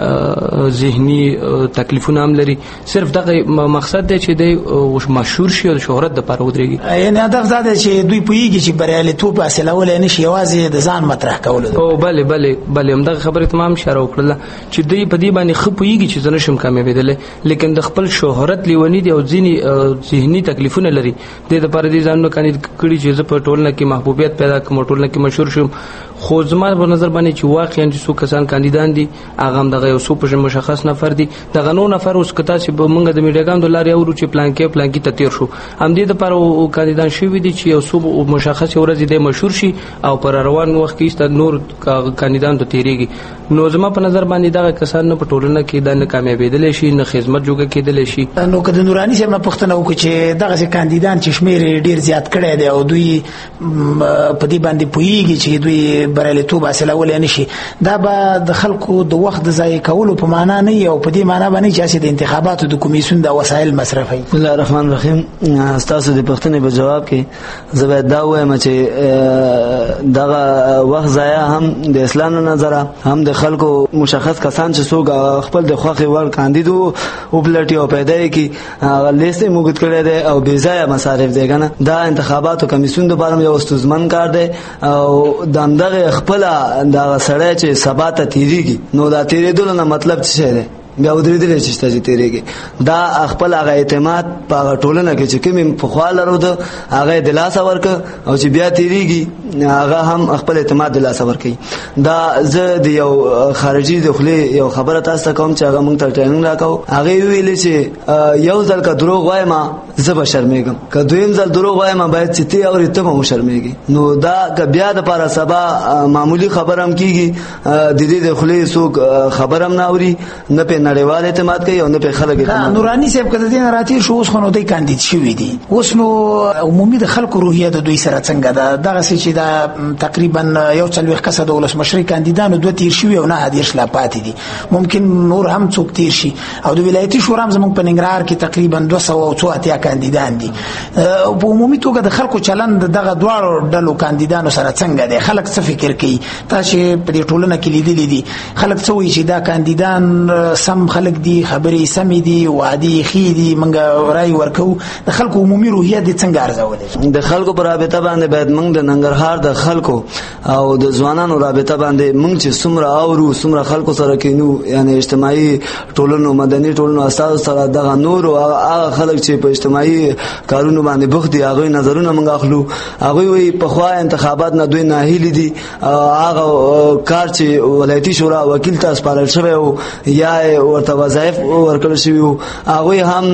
ذهني تکلیفونه هم لري صرف دغه مقصد دی چې د مشهور شي او د شهرت د لپاره ودرېږي. یعنی هدف دا دی چې دوی پوهیږي چې بریالیتوب حاصلول نه شي یوازې د ځان مطرح کول. او بله بله بله همدغه خبره تمام اشاره وکړله چې دوی په دې باندې ښه پوهیږي چې زه نشم کامیابېدلی لیکن د خپل شهرت لیوني دي او ځینې ذهني تکلیفونه لري دې دپاره دې ځانونه کاندید کړي چې زه په ټولنه کې محبوبیت پیدا کړم ټولنه کې مشهور شم. خو زما په نظر باندې چې واقعا چې څو کسان کاندیدان دي هغه هم دغه یو څو په مشخص نفر دي دغه نو نفر اوس کتا چې موږ د میډیاګانو د لارې اورو چې پلان کې پلان کې تطیر شو هم دې لپاره کاندیدان شوي دي چې یو څو مشخص ورځ دې مشهور شي او پر روان وخت کې ست نور کاندیدان ته تیریږي. نو زما په نظر باندې دغه کسان نه په ټولنه کې د نه کامیابېدل شي نه خدمت جوړ کېدل شي. نو کله نورانی صاحب نه پوښتنه وکړي چې دغه کاندیدان چې شمیر ډیر زیات کړي دي او دوی په دې باندې پوهیږي چې دوی بریالیتوب حاصلول نه شي دا به د خلکو د وخت د ضایع کولو په معنا نه او په دې معنا باندې چې د انتخاباتو د کمیسیون د وسایل مصرفي. بسم الله الرحمن الرحیم. تاسو د پښتنې په جواب کې زه باید دا وایم چې دغه وخت ضایع هم د اسلام نظر هم د خلکو مشخص کسان چې څوک خپل د خوخي ور کاندیدو او بلټي او پیدا کی لیست موږ کړی دی او بې ځایه مصارف دی کنه دا انتخاباتو کمیسیون د بارم یو ستوزمن کار دی او د دغه خپل د سړی چې سبا ته تیریږي نو دا تیریدل نه مطلب څه دی بیا ودرې درې چې ستاسو تیریږي دا خپل هغه اعتماد په ټولنه کې چې کوم په خپل ورو ده هغه د لاس ورک او چې بیا تیریږي هغه هم خپل اعتماد د لاس ورک دا زه د یو خارجي دخلي یو خبره تاسو کوم چې هغه مونږ ته ټریننګ راکاو هغه ویل چې یو ځل کا دروغ وایم زه به شرمېږم که دویم ځل دروغ وایم باید چې تی او ته مو شرمېږي نو دا که بیا د لپاره سبا معمولی خبرم کیږي د دې د خلې سوق خبرم نه اوري نه په نړیوال اعتماد کوي او نه په خلک اعتماد. نورانی صاحب کده دین راتیر شو اوس خو نو دوی کاندید شوی دي اوس نو عمومي د خلکو روحیه د دوی سره څنګه ده دغه چې دا تقریبا یو څلوي کسه د ولس مشري کاندیدانو دوه تیر شوی او نه حدیر شلا پاتې دي ممکن نور هم څوک تیر شي او د ولایتي شورا هم زموږ په ننګرهار کې تقریبا دوه سوه او څو اتیا کاندیدان دي په عمومي توګه د خلکو چلند دغه دواړو ډلو کاندیدانو سره څنګه دي خلک څه فکر کوي تاسو په دې ټولنه کې لیدلې دي خلک څه وایي چې دا کاندیدان سم خلک دي خبرې سمې دي وعدې ښې دي موږ رای ورکو د خلکو عمومي روحیه دي څنګه ارزولې د خلکو پر رابطه باندې باید موږ د ننګرهار د خلکو او د ځوانانو رابطه باندې موږ چې څومره اورو څومره خلکو سره کینو یعنی اجتماعي ټولنو مدني ټولنو اساس سره دغه نور او هغه خلک چې په اجتماعي کارونو باندې بوخت دي هغه نظرونه موږ اخلو هغه وی په خوا انتخابات نه دوی نه هیلي دي هغه کار چې ولایتي شورا وکیل ته سپارل شوی او یا ورته وظایف ورکړل شوی هغه هم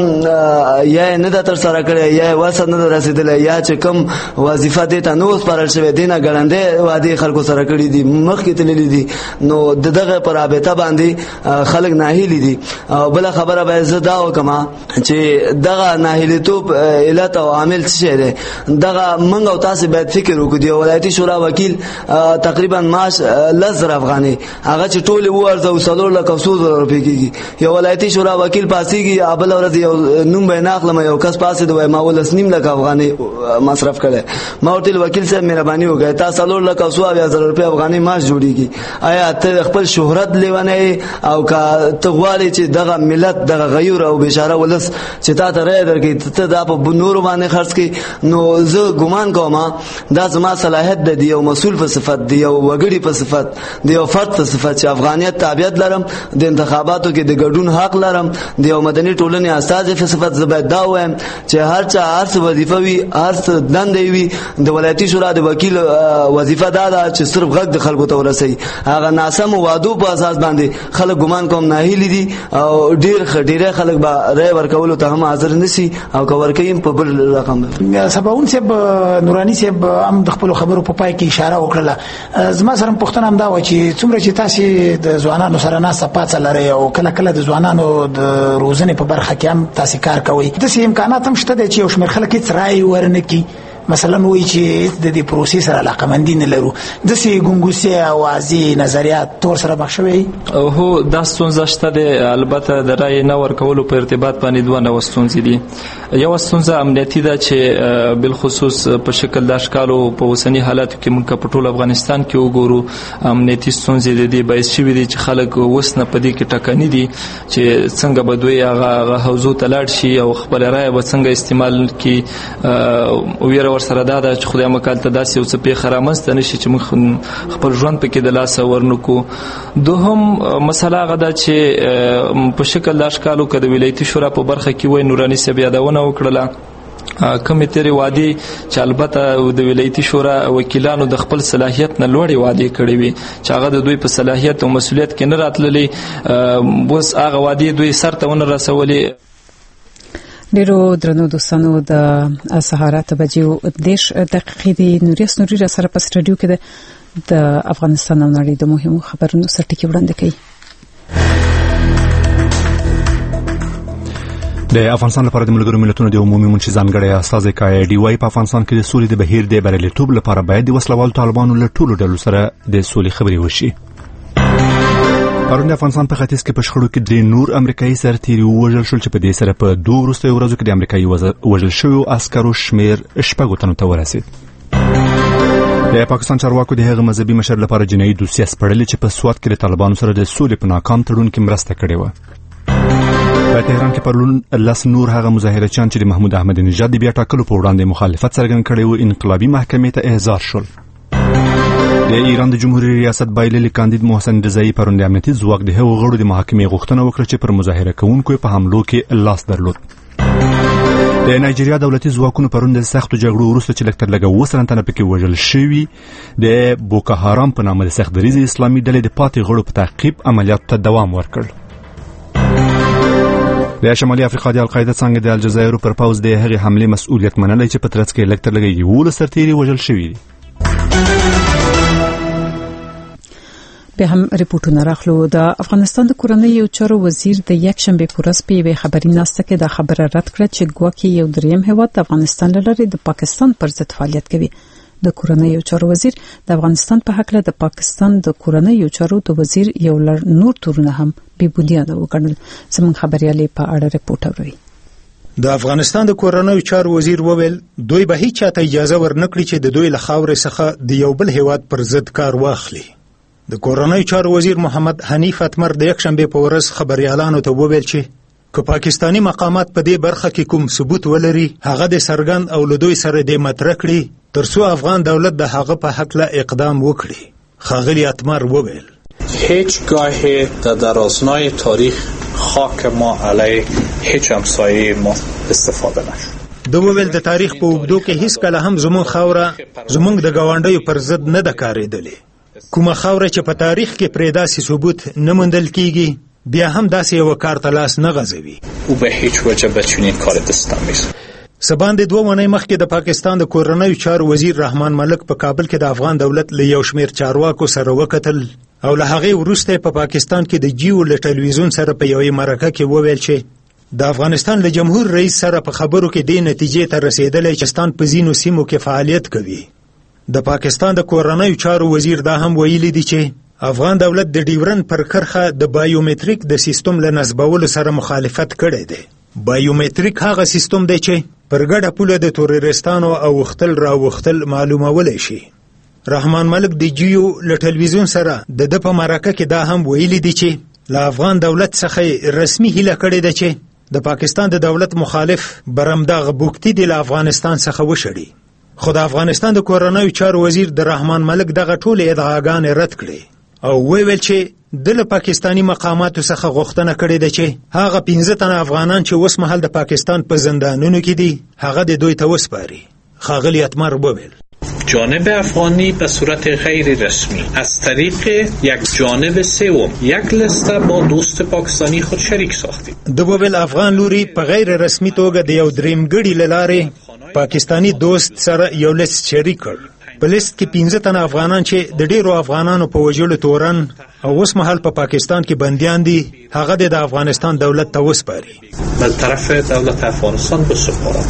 یا نه د تر سره کړی یا واسه نه رسیدل یا چې کوم وظیفه دې ته نو سپارل شوی دینه ګړندې وادي خلکو سره کړی دي مخکې تللی دي نو دغه پر رابطه باندې خلک ناهیلي دي او بل خبره به زه دا وکم چې دغه ناهیلیتوب علت او عامل څه دی دغه منګ او تاسو باید فکر وکړئ ولایتي شورا وکیل تقریبا معاش لزر افغاني هغه چې ټول ورته وسلور لکه څو زره روپۍ کیږي یو ولایتي شورا وکیل پاسيږي ابل ورځ یو نوم به ناخلم یو کس پاسه دوی ما ولس نیم لکه افغاني مصرف کړي ما ورته وکیل صاحب مهرباني وکړئ تاسو لور لکه څو اویا زره روپۍ افغاني معاش جوړیږي آیا ته خپل شهرت لیونه او کا تغوالی چې دغه ملت دغه غیور او بشاره ولس چې تا ته رای درکې ته دا په نور باندې خرڅ کې نو زه ګمان کوم دا زما صلاحیت د یو مسؤل په صفت دی یو وګړي په صفت دی یو فرد په صفت چې افغانیت تابعیت لرم د انتخاباتو کې د ګډون حق لرم د یو مدني ټولنې استاد په صفت زبر دا وایم چې هر چا هر څه وظیفه وي هر څه دندې وي د ولایتي شورا د وکیل وظیفه دا ده چې صرف غږ د خلکو ته ورسي هغه ناسم وعدو په اساس باندې خلک ګمان کوم نه هیلي دي او ډیر ډیره خلک به رای ورکول ته هم حاضر نشي او کور کوي په بل رقم سباون صاحب نورانی صاحب هم د خپل خبرو په پای کې اشاره وکړه زما سره پښتنه هم دا و چې څومره چې تاسو د ځوانانو سره ناسه پاتې لري او کله کله د ځوانانو د روزنې په برخه کې هم تاسو کار کوي د سیم امکانات هم شته چې یو شمېر خلک یې رای ورنکي مثلا وایي چې د دې پروسې سره علاقمندي نه لرو داسې ګنګوسې اوازې نظریات تور سره مخ شوي هو دا ستونزه شته دی البته د رایې نه ورکولو په ارتباط باندې دوه نوع ستونزې دي یو ستونزه امنیتي ده چې بالخصوص په شکل د اشکالو په اوسني حالاتو کې موږ په ټول افغانستان کې وګورو امنیتي ستونزې د دې باعث شوي دي چې خلک اوس نه په دې کې ټکني دي چې څنګه به دوی هغه حوزو ته لاړ شي او خپل رایه به څنګه استعمال کړي ویره ورسره دا ده چې خدای مکال ته داسې یو څه پیښه رامنځته نه شي چې موږ خپل ژوند پکې د لاسه ورنکو. دوهم مسله هغه ده چې په شکل د اشکالو که د ولایتي شورا په برخه کې وای نوراني صاحب یادونه وکړله کومې تیرې وعدې چې البته د ولایتي شورا وکیلانو د خپل صلاحیت نه لوړې وعدې کړې وي چې هغه د دوی په صلاحیت او مسؤلیت کې نه راتللې اوس هغه وعدې دوی سرته ونه رسولې. ډیرو درنو دوستانو د سهار اته بجې دیش دقیقې دی نوریس نوري را سره په سټډیو کې د افغانستان او نړۍ د مهمو خبرونو سرټکی وړاندې کوي. د افغانستان لپاره د ملګرو ملتونو د عمومي منشي ځانګړی استازی کای ډي وايي په افغانستان کې د سولې د بهیر د بریالیتوب لپاره باید د وسلوال طالبانو له ټولو ډلو سره د سولې خبرې وشي. پرون د افغانستان په ختیځ کې په شخړو کې درې نور امریکایي سرتیري وژل شول چې په دې سره په دوه وروستیو ورځو کې د امریکایي وژل شویو عسکرو شمیر شپږو تنو ته ورسید. د پاکستان چارواکو د هغه مذهبي مشر لپاره جنایي دوسیه سپړلې چې په سوات کې د طالبانو سره د سولې په ناکام تړون کې مرسته کړې و. په تهران کې پرون لاس نور هغه مظاهرچیان چې د محمود احمدي نژاد د بیا ټاکلو په وړاندې مخالفت څرګند کړی و انقلابي محکمې ته احضار شول. د ایران د جمهوریت ریاست بایللي کاندید محسن رضایی پرون د امنیتي ځواک د هغو غړو د محاکمې غوښتنه وکړه چې پر مظاهره کوونکو په حملو کې لاس درلود. د نایجیریا دولتي ځواکونو پرون د سختو جګړو وروسته چې لږ تر لږه اووه سلنه تنه پکې وژل شوي د بوکو حرام په نامه د سخت دریځې اسلامي ډلې د پاتې غړو په تعقیب عملیاتو ته دوام ورکړ. د شمالي افریقا د القاعده څنګه د الجزایر پر پوز د هغې حمله مسؤلیت منلای چې په ترڅ کې لږ تر لږه یوولس سرتیري وژل شوي دي. به هم ریپورتونه راخلو. د افغانستان د کورنیو چارو وزیر د یک شنبه پورس په وی خبري ناسته کې د خبره رد کړه چې ګواکې یو دریم هیواد د افغانستان لپاره د پاکستان پر ضد فعالیت کوي. د کورنیو چارو وزیر د افغانستان په حق له د پاکستان د کورنیو چارو د وزیر یو لړ نور تورونه هم بې بنیاده وګڼل. زموږ خبريالي په اړه ریپورت اوري. د افغانستان د کورنیو چارو وزیر وویل دوی به هیڅ چاته اجازه ورنکړي چې د دوی له خاورې څخه د یو بل هیواد پر ضد کار واخلي. د کورنیو چارو وزیر محمد حنیف اتمر د یک شنبه په ورځ خبريالانو ته وویل چې که پاکستانی مقامات په دې برخه کې کوم ثبوت ولري هغه د سرګند او له دوی سره د مطرح کړي ترڅو افغان دولت د هغه په حق له اقدام وکړي. ښاغلي اتمر وویل هیچگاه در درازنای تاریخ خاک ما علیه هیچ همسایه ما استفاده نشد. د وویل د تاریخ په اوږدو کې هیڅ کله هم زموږ خاوره زموږ د گاونډیو پر ضد نه ده کارېدلې. کومه خاوره چې په تاریخ کې پرې داسې ثبوت نه موندل کیږي بیا هم داسې یو کار ته لاس نه غځوي. او به هیچ وجه به چنین کار دست نمیزنه. سبان د دوه ونې مخکې د پاکستان د کورنیو چارو وزیر رحمان ملک په کابل کې د افغان دولت له یو شمېر چارواکو سره وکتل او له هغې وروسته په پاکستان کې د جیو له ټلویزیون سره په یوې مرکه کې وویل چې د افغانستان له جمهور رئیس سره په خبرو کې دې نتیجې ته رسیدلی چې پاکستان په ځینو سیمو کې فعالیت کوي. د پاکستان د کورنیو چارو وزیر دا هم ویلي دي چې افغان دولت د ډیورن پر کرخه د بایومټریک د سیستم له نصبولو سره مخالفت کړی دی. بایومټریک هغه سیستم دی چې پر ګډه پوله د تورریستانو او وختل را وختل معلومولای شي. رحمان ملک د جیو له ټلویزیون سره د د په مرکه کې دا هم ویلي دي چې له افغان دولت څخه رسمي هیله کړې ده چې د پاکستان د دولت مخالف برمدغه بوکتی د افغانستان څخه وشړي. خو د افغانستان د کورنیو چارو وزیر د رحمان ملک دغه ټول ادعاګانې رد کړې او ویل چې د پاکستانی مقاماتو څخه غوښتنه کړې ده چې هغه پنځه تنه افغانان چې اوس مهال د پاکستان په زندانونو کې دي هغه د دوی ته وسپاري. ښاغلي اتمر وویل جانب افغانی به صورت غیر رسمی از طریق یک جانب سوم یک لسته با دوست پاکستانی خود شریک ساختیم. د وویل افغان لوري په غیر رسمي توګه د یو دریمګړي له لارې پاکستانی دوست سره یو لیست شریک کړ. په لیست کې پنځه تنه افغانان چې د ډیرو افغانانو په وژلو تورن او اوس مهال په پا پاکستان کې بندیان دي هغه د افغانستان دولت ته وسپاري. بل طرف دولت افغانستان بسپارد.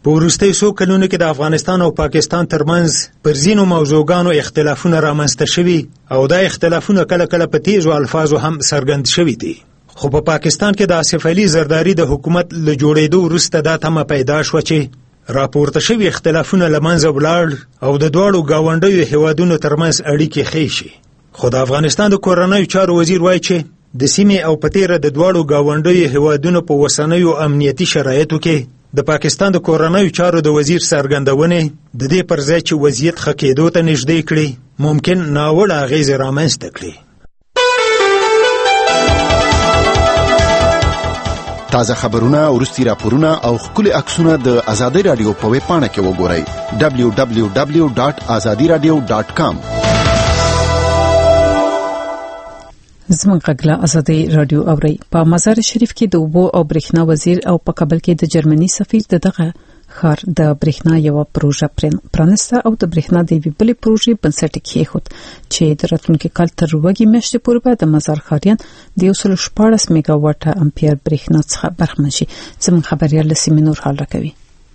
په وروستیو څو کلونو کې د افغانستان او پاکستان ترمنځ پر ځینو موضوعګانو اختلافونه رامنځته شوي او دا اختلافونه کله کله په تیزو الفاظو هم څرګند شوي دي. خو په پاکستان کې د آصف علي زرداري د حکومت له جوړېدو وروسته دا تمه پیدا شوه چې راپورته شوي اختلافونه له منځه ولاړ او د دواړو ګاونډیو هیوادونو ترمنځ اړیکې ښې شي. خو د افغانستان د کورنیو چارو وزیر وایي چې د سیمې او په تیره د دواړو ګاونډیو هیوادونو په اوسنیو امنیتي شرایطو کې د پاکستان د کورنیو چارو د وزیر څرګندونې د دې پر ځای چې وضعیت ښه کېدو ته نږدې کړي ممکن ناوړه اغېزې رامنځته کړي. تازه خبرونه، وروستي راپورونه او ښکلي عکسونه د ازادي رادیو په ویب پاڼه کې وګورئ دبلیو دبلیو دبلیو ډاټ ازادي رادیو ډاټ کام. زموږ غږ له ازادي رادیو اوري. په مزار شریف کې د اوبو او برېښنا وزیر او په کابل کې د جرمني سفیر د دغه خار د برېښنا یو پروژه پرانسته او د برېښنا د یوې بلې پروژې بنسټ کېښود چې د راتلونکي کال تر وګړي میاشتې پورې به د مزار ښاریان د یو سل شپاړس میگا واټه امپیر برېښنا څخه برخمن شي. زموږ خبريال لسیمه نور حال راکوي.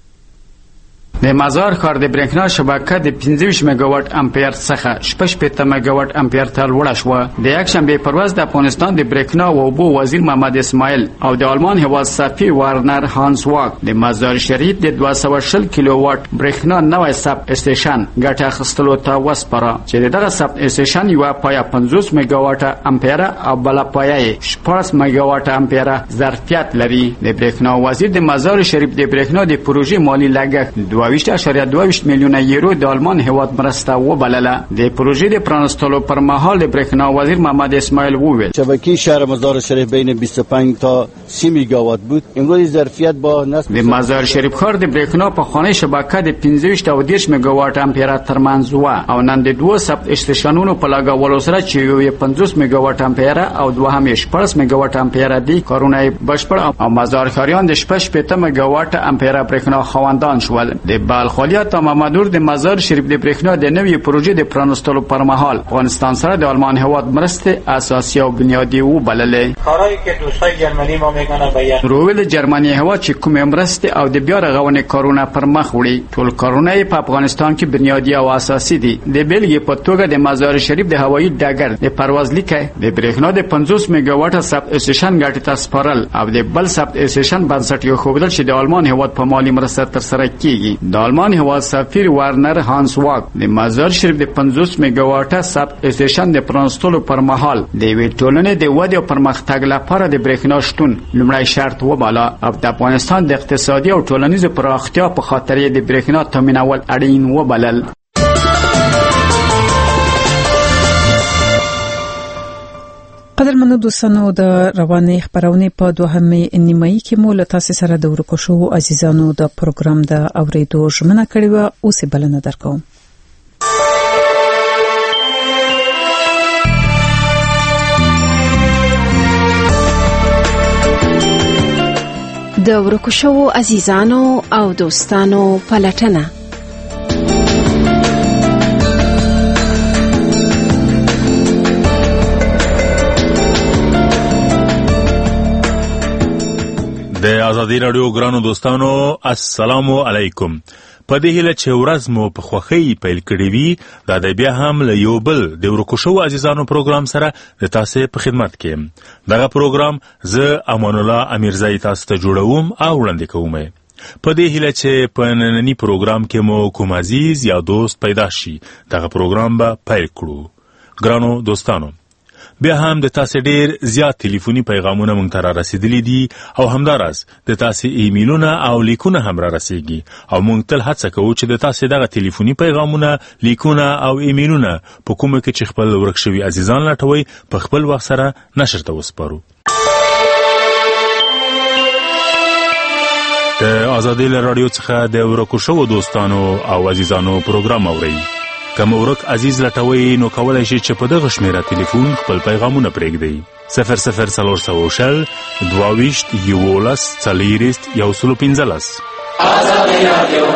د مزار ښار د برېښنا شبکه د پنځه ویشت میگا واټ امپیر څخه شپږ شپېته میگا واټ امپیر ته لوړه شوه. د یکشنبې پر ورځ د افغانستان د برېښنا او اوبو وزیر محمد اسماعیل او د آلمان هیواد سفیر وارنر هانس واک د مزار شریف د دوه سوه شل کیلو واټ برېښنا نوی سب استیشن ګټه اخیستلو ته وسپاره چې دغه سب استیشن یو پایه پنځوس میگا واټه امپیر او بل پایه شپږ میگا واټه امپیر ظرفیت لري. د برېښنا وزیر د مزار شریف د برېښنا د پروژې مالی لګښت دوه ویشت اشاریه دوه ویشت میلیونه یورو د آلمان هیواد مرسته وبلله. د پروژې د پرانستلو پر مهال د برېښنا وزیر محمد اسماعیل وویل شبکه شهر مزار شریف بین بیست و پنج تا سی میگاوات بود. امروز ظرفیت با نصب د مزار شریف ښار د برېښنا په خانه شبکه د پنځه ویشت او دېرش میگاوات امپیر ترمنځ و او نن د دوه سب استیشنونو په لګولو سره چې یو پنځوس میگاوات امپیر او دوهم شپږ میگاوات امپیر دي کارونه بشپړ او مزار ښاریان د شپږ شپېته میگاوات امپیر برېښنا خواندان شول. د بلخالیات محمدور د مزار شریف د برېښنا د نوې پروژې د پرانستلو پر مهال افغانستان سره د آلمان هیواد مرسته اساسي او بنیادی وبللې. کارهایی که دوستای جرمنی ما میکنن باید رویل جرمنی هیواد چې کوم مرسته او د بیا رغونې کارونه پر مخ وړي ټول کارونه په افغانستان کې بنیادی او اساسي دي. د بلګې په توګه د مزار شریف د هوایي ډګر د پرواز لیکه د برېښنا د پنځوس میگاواټه سب استیشن ګټه تسپارل او د بل سب استیشن بنسټ یو خوبدل چې د آلمان هیواد په مالی مرسته تر سره کیږي. د آلمان هیواد سفیر وارنر هانس واک د مزار شریف د پنځوس میگاواټه سب استیشن د پرانستلو پر مهال د وی ټولنې د ودې او پرمختګ لپاره د برېښنا شتون لومړی شرط وباله او د افغانستان د اقتصادي او ټولنیزو پراختیا په خاطر د برېښنا تامینول اړین وبلل. قدرمنو دوستانو د روانې خبرونه په دوهمې نیمایي کې مو له تاسو سره د ورکو شو عزیزانو د پروګرام د اوریدو ژمنه کړې و او سه بلنه درکوم. د ورکو شو عزیزانو او دوستانو پلټنه د ازادي رادیو ګرانو دوستانو السلام علیکم. په دې هیله چې ورځ مو په خوښۍ پیل کړې وي دا د بیا هم له یو بل د ورکو شو عزیزانو پروګرام سره د تاسو په خدمت کې. دغه پروګرام زه امان الله امیرزای تاسو ته جوړوم او وړاندې کوم. په دې هیله چې په نننی پروګرام کې مو کوم عزیز یا دوست پیدا شي دغه پروګرام به پیل کړو. ګرانو دوستانو بیا هم د تاسو ډیر زیات ټلیفوني پیغامونه مونږ ته را رسیدلي دي او همداراز د تاسو ایمیلونه او لیکونه هم را رسیږي او مونږ تل هڅه کوو چې د تاسو دغه ټلیفوني پیغامونه، لیکونه او ایمیلونه په کومه کې چې خپل ورک شوي عزیزان لټوي په خپل وخت سره نشر ته وسپارو. د ازادي رادیو څخه د ورکو شو دوستانو او عزیزانو پروګرام اورئ. کوم ورک عزیز لټوي نو کولای شي چې په دغه شمیره ټلیفون خپل پیغامونه پرېږدي. صفر صفر څلور سوه شل دوه ویشت یولس څلېرویشت یو سل پنځلس. ازادي رادیو.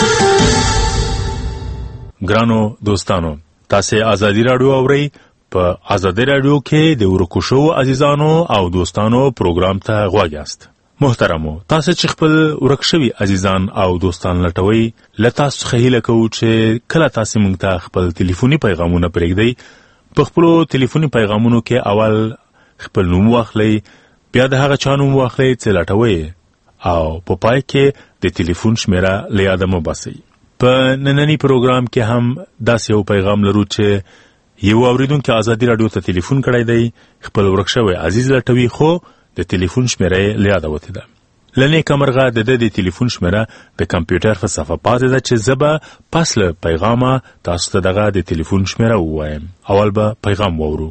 ګرانو دوستانو تاسو ازادي رادیو اورئ. په ازادي رادیو کې د ورکو شو عزیزانو او دوستانو پروګرام ته غوږ یاست. محترمو تاسو چې خپل ورک شوي عزیزان او دوستان لټوي لته تاسو خیله کوو چې کله تاسو موږ ته خپل ټلیفوني پیغامونه پرېږدئ په خپل ټلیفوني پیغامونو کې اول خپل نوم واخلئ بیا د هغه چا نوم واخلئ چې لټوي او په پای کې د ټلیفون شمیره له یاده مو باسئ. په نننی پروګرام کې هم داسې یو پیغام لرو چې یو اوریدونکو آزادي رادیو ته ټلیفون کړی دی خپل ورک شوی عزیز لټوي خو د ټلیفون شمیره له یاده وته ده. لنې کمرغه د د ټلیفون شمیره د کمپیوټر په صفحه پاتې ده چې زبا پس له پیغامه تاسو ته دغه د ټلیفون شمیره ووایم. اول به پیغام وورو.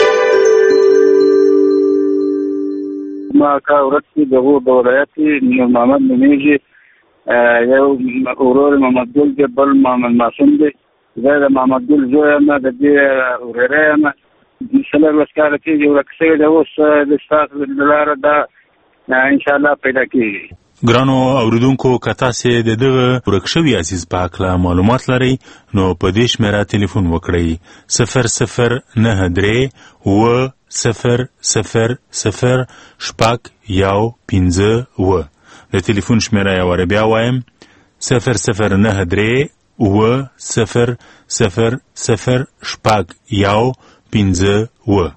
ما کا ورته دغه د ولایت نور محمد نمیږي یو اورور محمد ګل جبل محمد معصوم دی زه د محمد ګل زوی ما د دې اورره ما مثلا وسکاره کې یو رکسه د اوس د استاد دلار دا ان شاء الله پیدا کیږي. ګرانو اوریدونکو کتا سي د دغه ورکشوي عزیز پاکله معلومات لري نو په دې شمیره ټلیفون وکړئ صفر صفر نه درې و صفر صفر صفر شپږ یو پنځه و د ټلیفون شمیره یو ور بیا وایم صفر صفر نه درې و صفر صفر صفر شپږ یو پنځه و.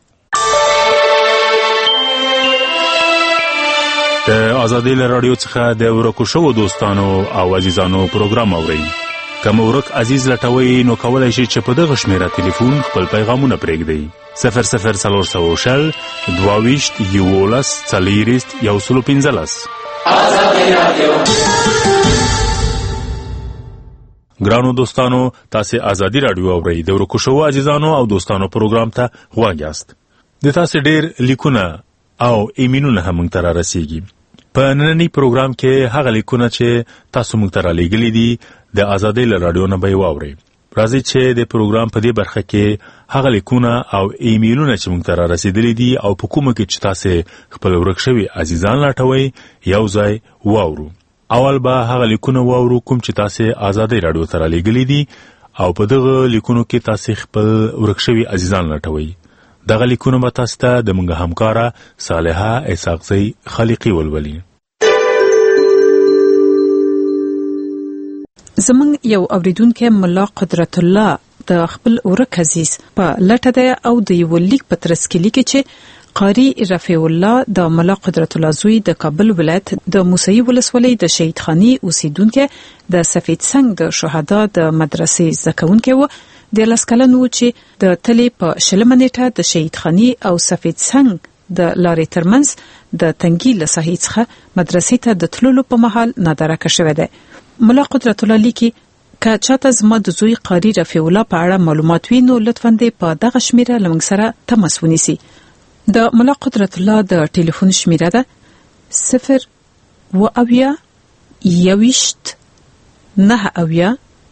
د آزادی رادیو څخه د ورکو شوو دوستانو او عزیزانو پروګرام اورئ. کوم ورک عزیز لټوي نو کولای شي چې په دغه شمیره ټلیفون خپل پیغامونه پرېږدئ صفر صفر څلور سوه شل دوه ویشت یولس څلېرویشت یو سل پنځلس. آزادی رادیو. ګرانو دوستانو تاسو آزادی رادیو اورئ. د ورکو شوو عزیزانو او دوستانو پروګرام ته غواړئ یاست. د تاسو ډیر لیکونه او ایمیلونه هم تر رسیږي. په نننی پروګرام کې هغه لیکونه چې تاسو موږ ته را لېږلي دي د آزادی رادیو نه به واورئ. راځي چې د پروګرام په دې برخه کې هغه لیکونه او ایمیلونه چې موږ ته را رسیدلي دي او په کومه کې چې تاسو خپل ورک شوي عزیزان لټوي یو ځای واورو. اول به هغه لیکونه واورو کوم چې تاسو آزادی رادیو ته را لېږلي دي او په دغه لیکونو کې تاسو خپل ورک شوي عزیزان لټوي. دغه لیکونه به تاسو ته د موږ همکاره صالحه اسحاقزی خالقی ولولي. زمونږ یو اوریدونکو ملا قدرت الله د خپل ورک عزیز په لټه ده او د یو لیک په ترڅ کې لیکي چې قاری رفیع الله د ملا قدرت الله زوی د کابل ولایت د موسی ولسوالۍ د شهید خانی اوسیدونکو د سفید څنګ د شهدا د مدرسې زکونکو و د لسکلنو چې د تلې په شلمنېټه د شهید خانی او سفید څنګ د لارې ترمنځ د تنګي لساحې څخه مدرسې ته د تللو په مهال نادرکه شوه ده. ملا قدرت الله لیکي که چاته زما د زوی قاری رفیع الله په اړه معلومات وي نو لطفاً دې په دغه شمیره لمږ سره تماس ونیسي. د ملا قدرت الله د ټلیفون شمیره ده صفر و اویا یویشت نه اویا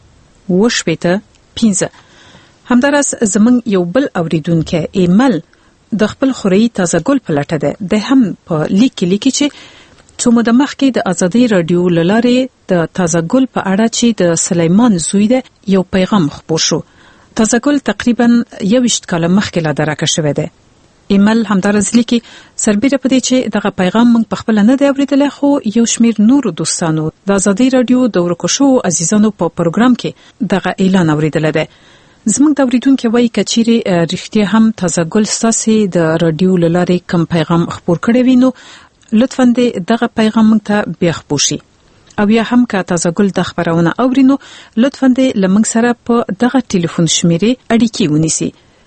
وشپېته پنځه. همداراز زمونږ یو بل اوریدونکو ایمل د خپل خوري تازه ګل په لټه ده. د هم په لیک کې لیکي چې څو مده مخکې د آزادی رادیو لاره د تازه ګل په اړه چې د سلیمان زوی ده یو پیغام خپور شو. تازه ګل تقریبا یویشت کاله مخکې لا درکه شوی ده. ایمل همدارز لیکي سربېره په دې چې دغه پیغام موږ په خپل نه دی اوریدلی خو یو شمیر نور دوستانو د آزادی رادیو د ورکو شو عزیزانو په پروګرام کې دغه اعلان اوریدلی دی. زموږ د اوریدونکو وایي کچېرې رښتیا هم تازه ګل ستاسې د رادیو له لارې کوم پیغام خپور کړی وي نو لطفاً دې دغه پیغام موږ ته بیا خپور شي او یا هم که تازه ګل د خبرونه اوري نو لطفاً دې له موږ سره په دغه ټلیفون شمیرې اړیکې ونیسي.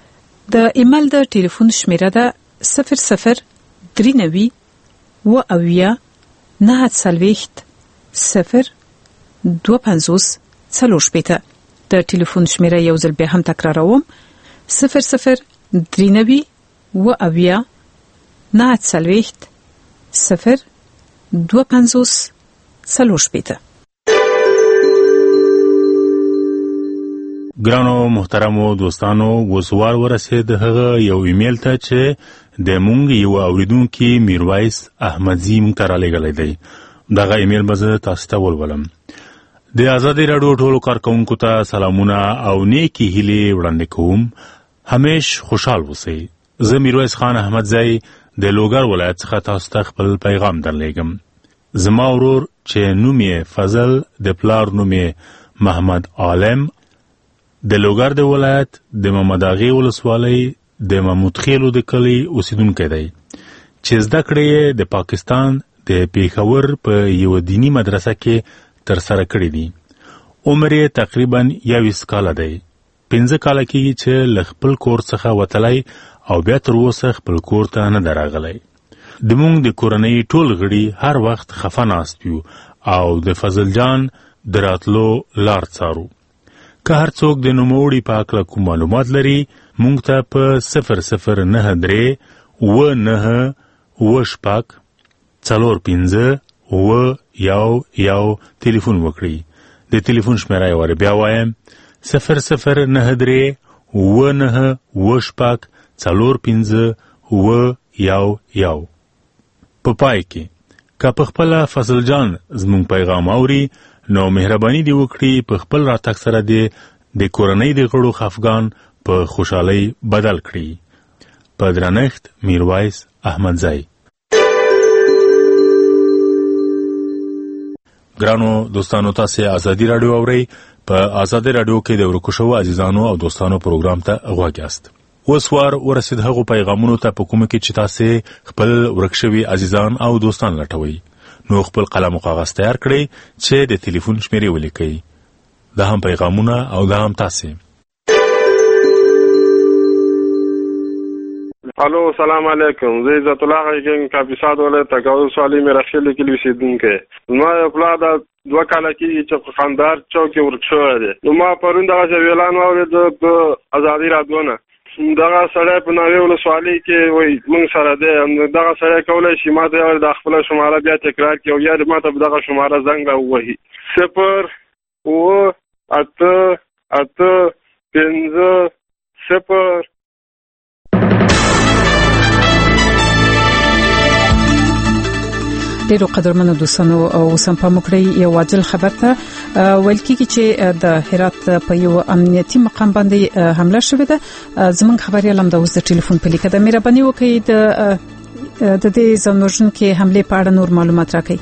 د ایمیل د ټلیفون شمیره ده صفر صفر درې نوي و اویا نه څلوېښت صفر دوه پنځوس څلور شپېته. د ټلیفون شمیره یو ځل بیا هم تکراروم صفر صفر درې نوي و اویا نه څلوېښت صفر دوه پنځوس څلور شپېته. ګرانو محترمو دوستانو وسوار ورسید هغه یو ایمیل ته چې د مونږ یو اوریدونکو میرویس احمدزی مونږ ته را لېږلی دی. دغه ایمیل به زه تاسو ته ولولم. د آزادی رادیو ټولو کارکونکو ته سلامونه او نیکی هیلې وړاندې کوم. همیش خوشحال اوسئ. زه میرویس خان احمدزی د لوګر ولایت څخه تاسو ته خپل پیغام درلېږم. زما ورور چې نوم یې فضل د پلار نوم یې محمد عالم د لوګر د ولایت د محمد اغې ولسوالۍ د محمود خیلو د کلي اوسیدونکی دی چې زده کړې د پاکستان د پیښور په یو دینی مدرسه کې تر سره کړې دي. عمر یې تقریبا یویس کاله دی. پنځه کاله کېږي چې له خپل کور څخه وتلی او بیا تر اوسه خپل کور ته نه دی راغلی. زموږ د کورنۍ ټول غړي هر وخت خفه ناست یو او د فضل جان د راتلو لار څارو. که هر څوک د نوموړي په هکله کوم معلومات لري موږ ته په صفر صفر نهه درې اوه نهه اوه شپږ څلور پنځه اوه یو یو تلیفون وکړي. د تلیفون شمیره یې ور بیا وایم صفر صفر نهه درې اوه نهه اوه شپږ څلور پنځه اوه یو یو. په پای کې که په خپله فضل جان زموږ پیغام اوري نو مهرباني دې وکړي په خپل راتګ سره دې د کورنۍ د غړو خفګان په خوشحالۍ بدل کړي. په درنښت میرویس احمدزی. ګرانو دوستانو تاسو ازادي رادیو اورئ. په ازادي رادیو کې د ورکو شوو عزیزانو او دوستانو پروګرام ته غوږ یاست. اوس وار ورسید هغو پیغامونو ته په کومه کې چې تاسو خپل ورک شوي عزیزان او دوستان لټوي. نو خپل قلم او کاغذ تیار کړئ چې د ټلیفون شمیرې ولیکئ. دا هم پیغامونه او دا هم تاسو. الو سلام علیکم. زه عزت الله غږم کاپیساد ولایت تګاو سوالي مې راخلي کې اوسیدونکو. ما یو پلا دا دوه کاله کې چې خاندار چوک ورک شوی دی. نو ما پرون دغه ویلان واورېد د ازادي رادیو نه. دغه سړی په نوې ولسوالۍ کې وایي موږ سره دی. دغه سړی کولی شي ما ته د خپله شماره بیا تکرار کړي او یا ما ته دغه شماره زنګ راووهي صفر اوه اته اته پنځه صفر. ډیرو قدرمنو دوستانو او سم په مکړی یو واجل خبر ته ویل کیږي چې د هرات په یو امنیتي مقام باندې حمله شوې ده. زمونږ خبري علم د اوس د ټلیفون په لیکه د مهرباني وکړئ د د دې زموږن کې حمله په اړه نور معلومات راکړئ.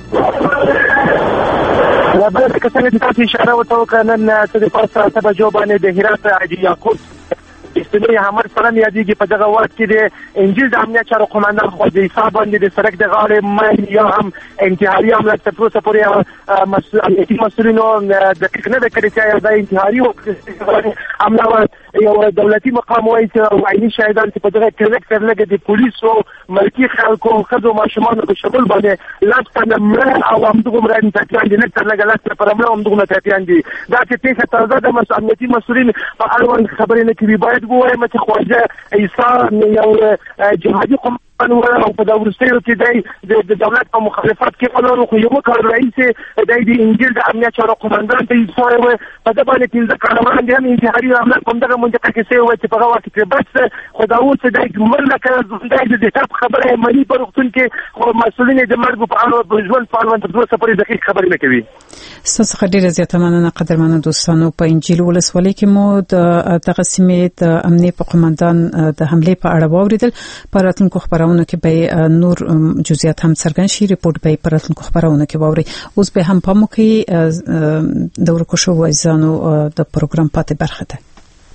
یا بل څه چې تاسو اشاره وکړه نن چې په پاسه په جو باندې د هرات عادي یعقوب استنوی حمد سلام یادېږي. په دغه وخت کې د انجیل د امنیت چارو قومندان خوځې حساب باندې د سړک د غاړې مایل یا هم انتحاري حمله تر اوسه پورې امنیتي مسؤلینو دقیق نه ده کړې چې دا انتحاري حمله وه. یو دولتي مقام وایي چې عیني شاهدان چې په دغه کلک تر لږه د پولیسو ملکي خلکو ښځو ماشومانو په شمول باندې لاس تنه مړه او همدغومره متقیان دي. لږ تر لږه لاس پر مړه همدغومره متقیان دي. دا چې پیښه تازه ده امنیتي مسؤلین په اړوند خبرې نه کوي. باید ووایم چې خواجه عیسی یو جهادي قومندان او په دا وروستیو کې دی د دولت په مخالفت کې ولرو خو یو کار رئیس دی د انجیل د امنیت چارو قومندان ته عیسی و په دا باندې پنځه کاله وړاندې هم انتحاري حمله کوم دغه منطقه کې شوې وه چې په هغه وخت کې بس خو دا اوس دی مړ لکه ژوندی دی. د ټپ خبره یې مني په روغتون کې خو مسؤلین یې د مرګ په اړه په ژوند په اړوند تر اوسه پورې دقیق خبرې نه کوي. ستاسو څخه ډېره زیاته مننه قدرمنو دوستانو. په انجیل ولسوالۍ کې مو د دغه سیمې د امنیت په قومندان د حملې په اړه واوریدل. په راتلونکو خبرونو کې به نور جزئیات هم څرګند شي. ریپورت به په راتلونکو خبرونو کې واوري. اوس به هم پام وکړئ د ورکو شوو عزیزانو د پروګرام پاتې برخه ده.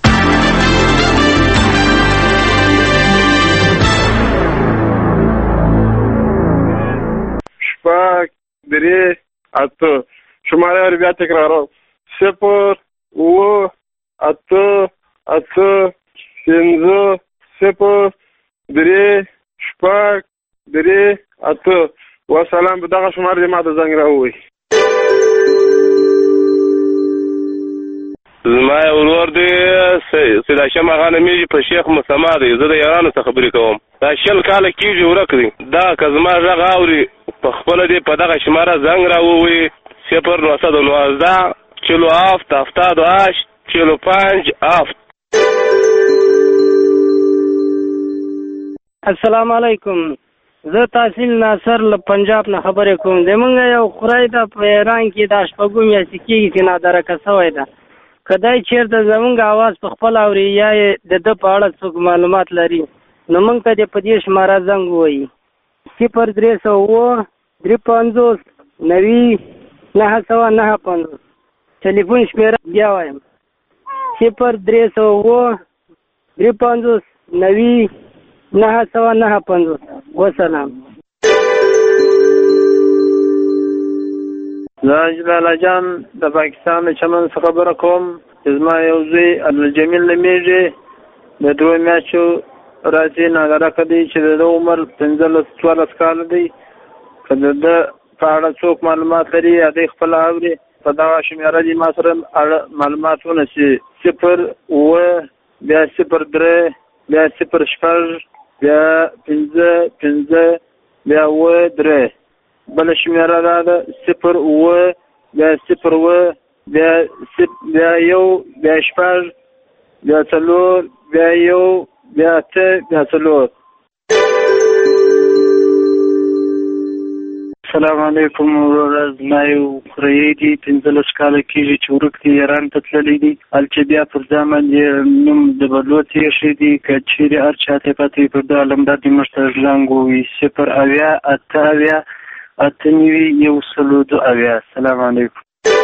شپږ درې اته شماره بیا تکرارو صفر اوه اته اته پنځه صفر درې شپږ درې اته. وسلام. په دغه شماره ما ته زنګ راووهي. زما ورور دی سید هاشم اغا نومیږي په شیخ مسما دی. زه د یارانو څخه خبرې کوم. دا شل کاله کېږي ورک دی. دا که زما غږ اوري په خپله دی په دغه شماره زنګ راووهي صفر نهه صد و نوزده چلو هفت هفتاد و هشت چلو پنج هفت. السلام علیکم. زه تحصیل ناصر له پنجاب نه خبرې کوم. زمونږ یو خوری ده په ایران کې دا شپږم میاشتې کېږي چې نادرکه شوی ده. که دی چېرته زمونږ اواز په خپله اوري یا یې د ده په اړه څوک معلومات لري نو موږ ته د په دې شماره زنګ ووایي صفر درې سوه اووه درې پنځوس نوي نهه سوه نهه پنځوس. ټلیفون شمېره بیا وایم صفر درې سوه اووه درې پنځوس نوي نهه سوه نهه پنځوس. وسلام. زه جلال جان د پاکستان د چمن څخه خبره کوم چې زما یو زوی عبدالجمیل نومیږي د دوه میاشتو راځي نادرکه دی چې د ده عمر پنځلس څوارلس کاله دی. که د ده په اړه څوک معلومات لري هغې خپله اوري په دغه شمېره دي ما سره معلومات ونسي صفر اووه بیا صفر درې بیا صفر شپږ بیا پنځه پنځه بیا اووه درې. بله شمېره دا ده صفر اووه بیا صفر اووه بیا بیا یو بیا شپږ بیا څلور بیا یو بیا اته بیا څلور. السلام علیکم وروره. زما یو خوریی دی پنځلس کاله کېږي چې ورک دی ایران ته تللی دی. هلته بیا پر ځان باندې نوم د بدلو ایښی دی. که چیرې هر چا ته پته وي پر ده علمدار دې موږ ته زنګ ووهي صفر اویا اته اویا اته نوي یو سلو دوه اویا. السلام علیکم.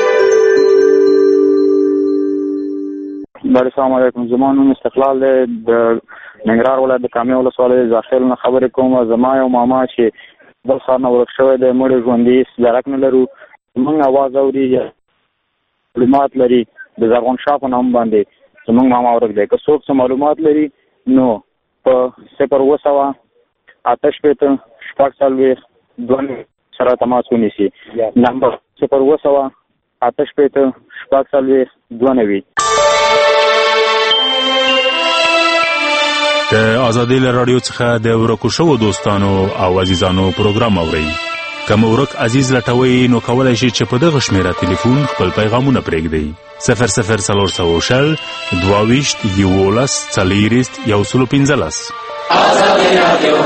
بله السلام علیکم. زما نوم استقلال دی د ننګرهار ولایت د کامې ولسوالۍ داخل نه خبرې کوم. زما یو ماما چې بل ښار نه ورک شوی دی مړی ژوندي درک نه لرو. زموږ اواز اوري معلومات لري د زرغون شاه په نوم باندې زموږ ماما ورک دی. که څوک څه معلومات لري نو په صفر اووه سوه اته شپېته شپږ څلوېښت دوه سره تماس ونیسي. نمبر صفر اووه سوه اته شپېته شپږ څلوېښت دوه نوي. د ازادي رادیو څخه د ورکو شوو دوستانو او عزیزانو پروګرام اورئ. که مو ورک عزیز لټوئ نو کولی شئ چې په دغه شمېره تلیفون خپل پیغامونه پرېږدئ. صفر صفر څلور سوه شل دوه ویشت یولس څلېرویشت یو سلو پنځلس. ازادي رادیو.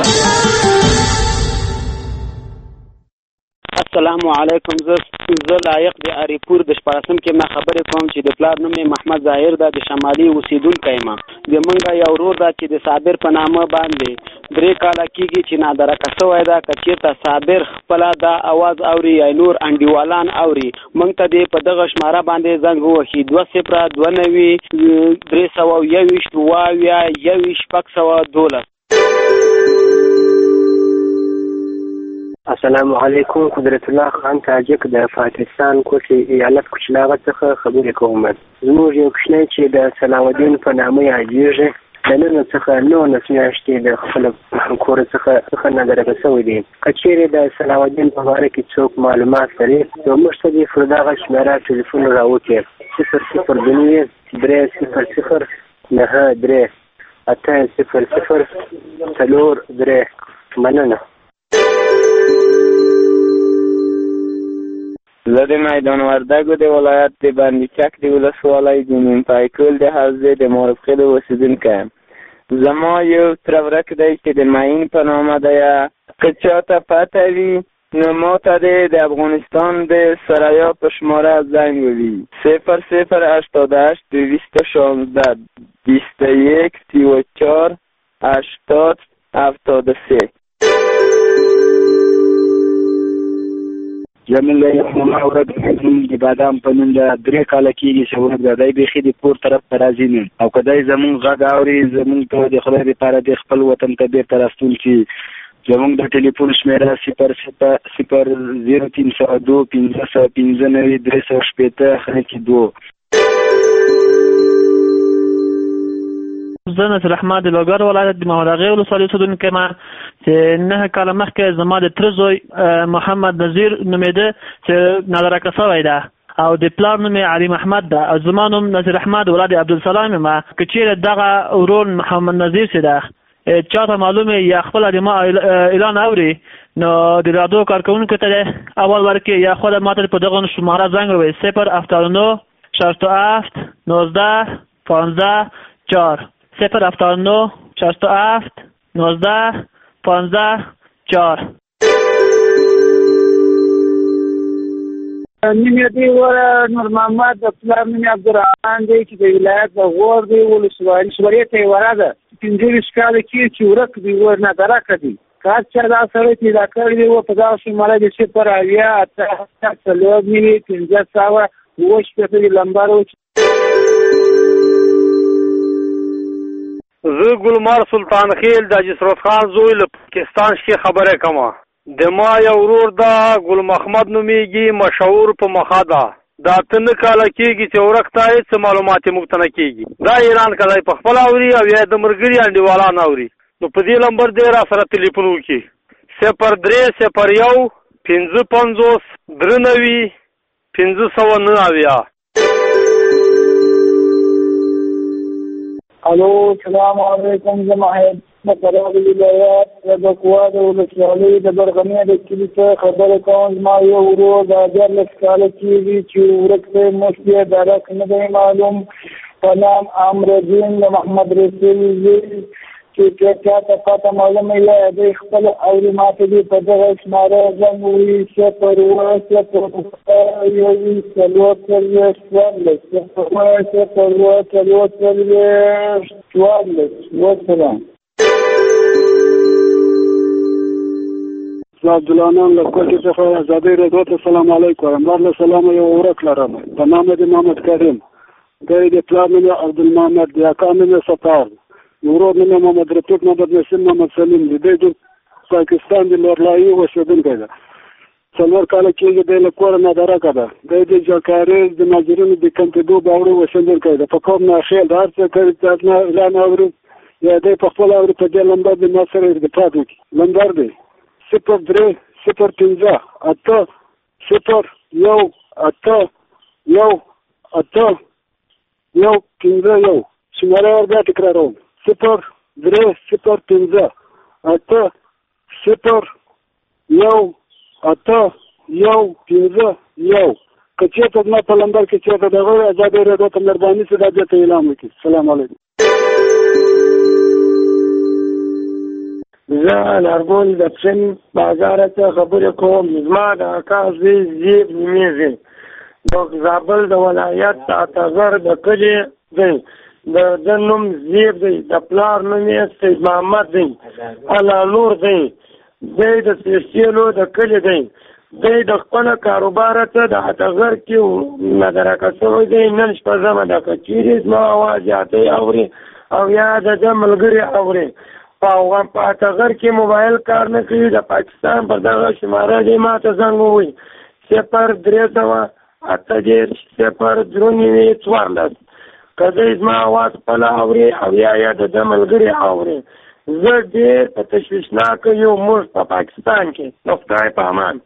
السلام علیکم. زه لایق د اریپور د شپاړسم کې ما خبرې کوم چې د پلار نوم یې محمد ظاهر ده د شمالي اوسېدونکی یم. زمونږ یو ورور ده چې د صابر په نامه باندې درې کاله کېږي چې نادرکه شوی ده. که چېرته صابر خپله دا اواز اوري یا نور انډیوالان اوري موږ ته دې په دغه شماره باندې زنګ ووهي دوه صفره دوه نوي درې سوه یوویشت اووه اویا یوویشت شپږ سوه دولس. السلام علیکم. قدرت الله خان تاجک د پاکستان کوټي ایالت کوچلاغه څخه خبرې کوم. زموږ یو کوچنی چې د صلاح الدین په نامه یادېږي د نن څخه نولس میاشتې د خپل کور څخه څخه نادرکه شوی دی. که چیرې د صلاح الدین په باره کې څوک معلومات لري نو موږ ته دې پر دغه شمېره ټلیفون راوکړي صفر صفر دوه نوي درې صفر صفر نهه درې اته صفر صفر څلور درې. مننه. زه د میدان وردګو د ولایت د بندي چک د ولسوالۍ د نیم پایکول د حوزې د معرف خیل اوسېدونکی یم. زما یو تره ورک دی چې د معین په نامه دی. که چاته پته وي نو ما ته د افغانستان د سریا په شماره زنګ ووهي صفر صفر هشتاد و هشت دویست و شانزده بیست و یک سی و چهار هشتاد هفتاد و سه. زمونږ یو ماما ورک د بادام په نوم د درې کاله کېږي چې ورک دی. دی بیخي د کور طرف ته راځي نه او که دی زمونږ غږ اوري زمونږ ته د خدای دپاره د خپل وطن ته بېرته راستون چې زمونږ د ټلیفون شمېره صفر صفر صفر زیرو تین سوه دوه پنځه سوه پنځه نوي درې سوه شپېته خلکې دوه. زه نصیر احمد د لوګر ولایت د محمد اغې ولسوالۍ اوسېدونکی یم چې نهه کاله مخکې زما د تره زوی محمد نظیر نومېده چې نادرکه شوی ده او د پلار نوم یې علي محمد ده او زما نوم نصیر احمد ولد عبدالسلام یم. که چېرې دغه ورور محمد نظیر چې ده چاته معلوم یا خپله د ما اعلان اوري نو د رادیو کارکوونکو ته اول ورکړي یا خود ما ته په دغه شماره زنګ ووهي صفر هفتاد و نه شصت و هفت نوزده پانزده چهار صفر هفتاد و نه شصت و هفت نوزده پانزده چهار. نیم یې دی وره نور محمد د پلار نوم یې عبدالرحمن دی چې د ولایت د غور دی ولسوالۍ ته یې وره ده پنځه ویشت کاله کېږي چې ورک دی، ورنادرکه دی. که هر چا دا سړی پیدا کړی دی و په دغه شماره د صفر اویا اته څلور نوي پنځه سوه اوه شپېته لمبر و. زه ګلمار سلطان خیل د جسرت خان زوی له پاکستان څخه خبره کوم. د ما یو ورور دا ګل محمد نومیږي، مشهور په مخه ده. دا ته نه کاله کېږي چې ورک ته هېڅ معلومات یې موږ ته نه کېږي. دا ایران که دی په خپله اوري او یا د ملګري انډیوالان اوري، نو په دې نمبر دی را سره تلیفون وکړي صفر درې صفر یو پنځه پنځوس درې نوي پنځه سوه نهه اویا. الو سلام علیکم. زه محمد مقرر ولایت د قوا د ولسوالۍ د برغنیه د کلي څخه خبره کوم. زما یو ورور د دیارلس کاله کېږي چې ورک دی، موږ یې درک نه دی معلوم. په نام امرالدین د محمد رسول زوی چې چا ته پته معلومه یا دی خپل اوري ماته دي په دغه شماره زنګ ووهي صفر اووه صفر یو څلور څلوېښت څوارلس صفر اووه صفر اووه څلور څلوېښت څوارلس. وسلام. عبدالله له کوټې څخه ازادۍ راډیو ته سلام علیکم وایم. له سلامه یو ورک لرم په نامه د محمد کریم. دی د پلار نوم یې عبدالمحمد دی، اکا نوم یې ستار دی، ورور نوم یې محمد رفیق محمد نسیم محمد سلیم دی. دی د پاکستان د لورلایي اوسېدونکی دی. څلور کاله کېږي دی له کوره نادرکه ده. دی د جاکاریز د ماجرینو د کمپېدو باوري اوسېدونکی دی. په قوم ناخیل د هر څه کوي چې نه اعلان اوري یا دی په خپل اوري. په دې لمبر د ما سره ارتباط وکړي. لمبر دی صفر درې صفر پنځه اته صفر یو اته یو اته یو پنځه یو. شماره ور بیا تکراروم صفر درې صفر پنځه اته صفر یو اته یو پنځه یو. که چېرته زما په لمبر کې چېرته دغه ازادۍ راډیو ته مهرباني سي دا بیا ته اعلان وکړي. سلام علیکم. زه انارګل د پښین بازار څخه خبرې کوم. زما د اکا زوی زیب نومېږي، د زابل د ولایت اتغر د کلي دی. د ده نوم زیب دی، د پلار نوم یې سید محمد دی، الانور دی. دی د سیستیلو د کلي دی. دی د خپله کاروبار ته د اتغر کې مدرکه شوی دی. نن شپه زمه د کچېرې زما اواز یاتی اوري او یا د ده ملګري اوري. په اتغر کې موبایل کار نه کوي. د پاکستان پر دغه شماره دی ما ته زنګ ووایي صفر درې سوه اته دېرش صفر درې نوي څوارلس. که دی زما اواز خپله اوري او یا یا د ده ملګري اوري. زه ډېر په تشویشناکه یو موږ په پاکستان کې. نو خدای په امان.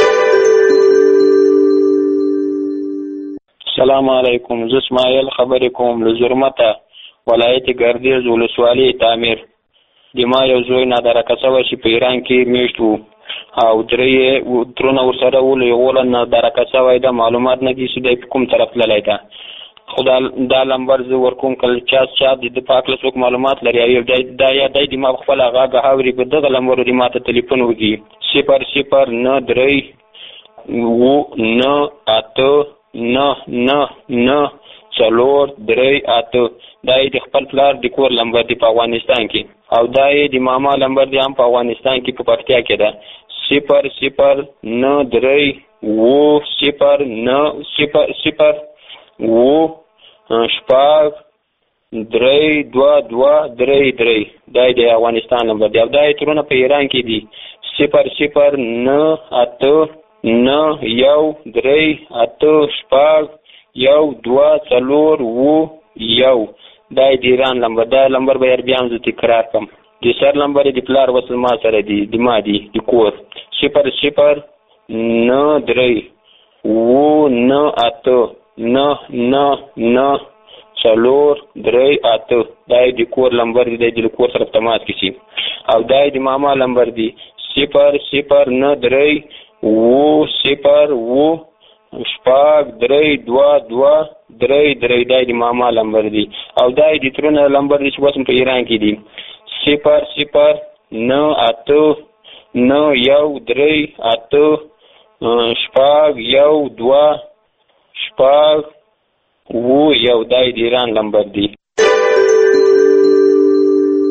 سلام علیکم. زه اسماعیل خبرې کوم له زرمته ولایت ګردیز ولسوالۍ تعمیر. د ما یو زوی نادرکه شوی چې په ایران کې میشت و او درې ترونه ورسره ول. یوله نادرکه شوی ده، معلومات نه دي چې دی په کوم طرف تللی ده. خو دا لمبر زه ورکوم کله چا چا د ده په هکله څوک معلومات لري دا یا دی د ما په خپله غږ اوري په دغه لمبرو دې ما ته تلیفون وکړي صفر صفر نه درې اووه نه اته نه نه نه څلور درې اته. دا یې د خپل پلار د کور لمبر دی په افغانستان کې او دا یې د ماما لمبر دی هم په افغانستان کې په پکتیا کې ده. صفر صفر نه درې اووه صفر نه صفر صفر اووه شپږ درې دوه دوه درې درې. دا یې د افغانستان لمبر دی او دا یې ترونه په ایران کې دي صفر صفر نه اته نه یو درې اته شپږ یو دوه څلور اووه یو. دا یې د ایران لمبر. دا لمبر به بیا هم زه تکرار کړم. د سر لمبر یې د پلار وصل ما سره دی د ما دی د کور صفر صفر نه درې اووه نه اته نه نه نه څلور درې اته. دا یې د کور لمبر دی، دی د کور سره تماس کې شي. او دا یې د ماما لمبر دی صفر صفر نه درې اووه صفر اووه شپږ درې دوه دوه درې درې. دا یې د ماما لمبر دی او دا یې د ترونه لمبر دی چې اوس په ایران کې دي صفر صفر نه اته نه یو درې اته شپږ یو دوه شپږ اووه یو. دا یې د ایران لمبر دی.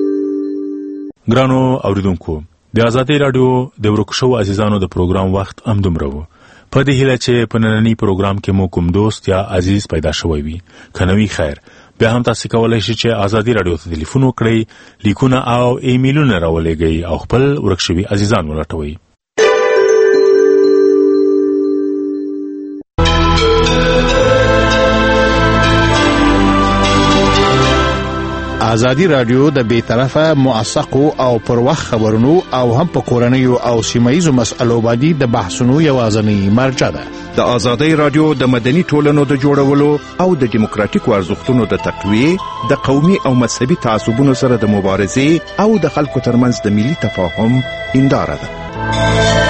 ګرانو اوریدونکو د ازادي رادیو د ورکشو عزیزانو د پروګرام وخت هم دومره و په دې هیله چې په نننی پروګرام کې مو کوم دوست یا عزیز پیدا شوی وي کنوي خیر بیا هم تاسو کولای شئ چې ازادي رادیو ته ټلیفون وکړئ لیکونه او ایمیلونه راولېږئ او خپل ورکشوي عزیزان ولټوئ. ازادي رادیو د بیطرفه موثقو او پر وخت خبرونو او هم په کورنیو او سیمایي مسألو باندې د بحثونو یوازنی مرجع ده. د ازادي رادیو د مدني ټولنو د جوړولو او د دیموکراتیکو ارزښتونو د تقویه د قومي او مذهبي تعصبونو سره د مبارزې او د خلکو ترمنځ د ملي تفاهم هنداره ده.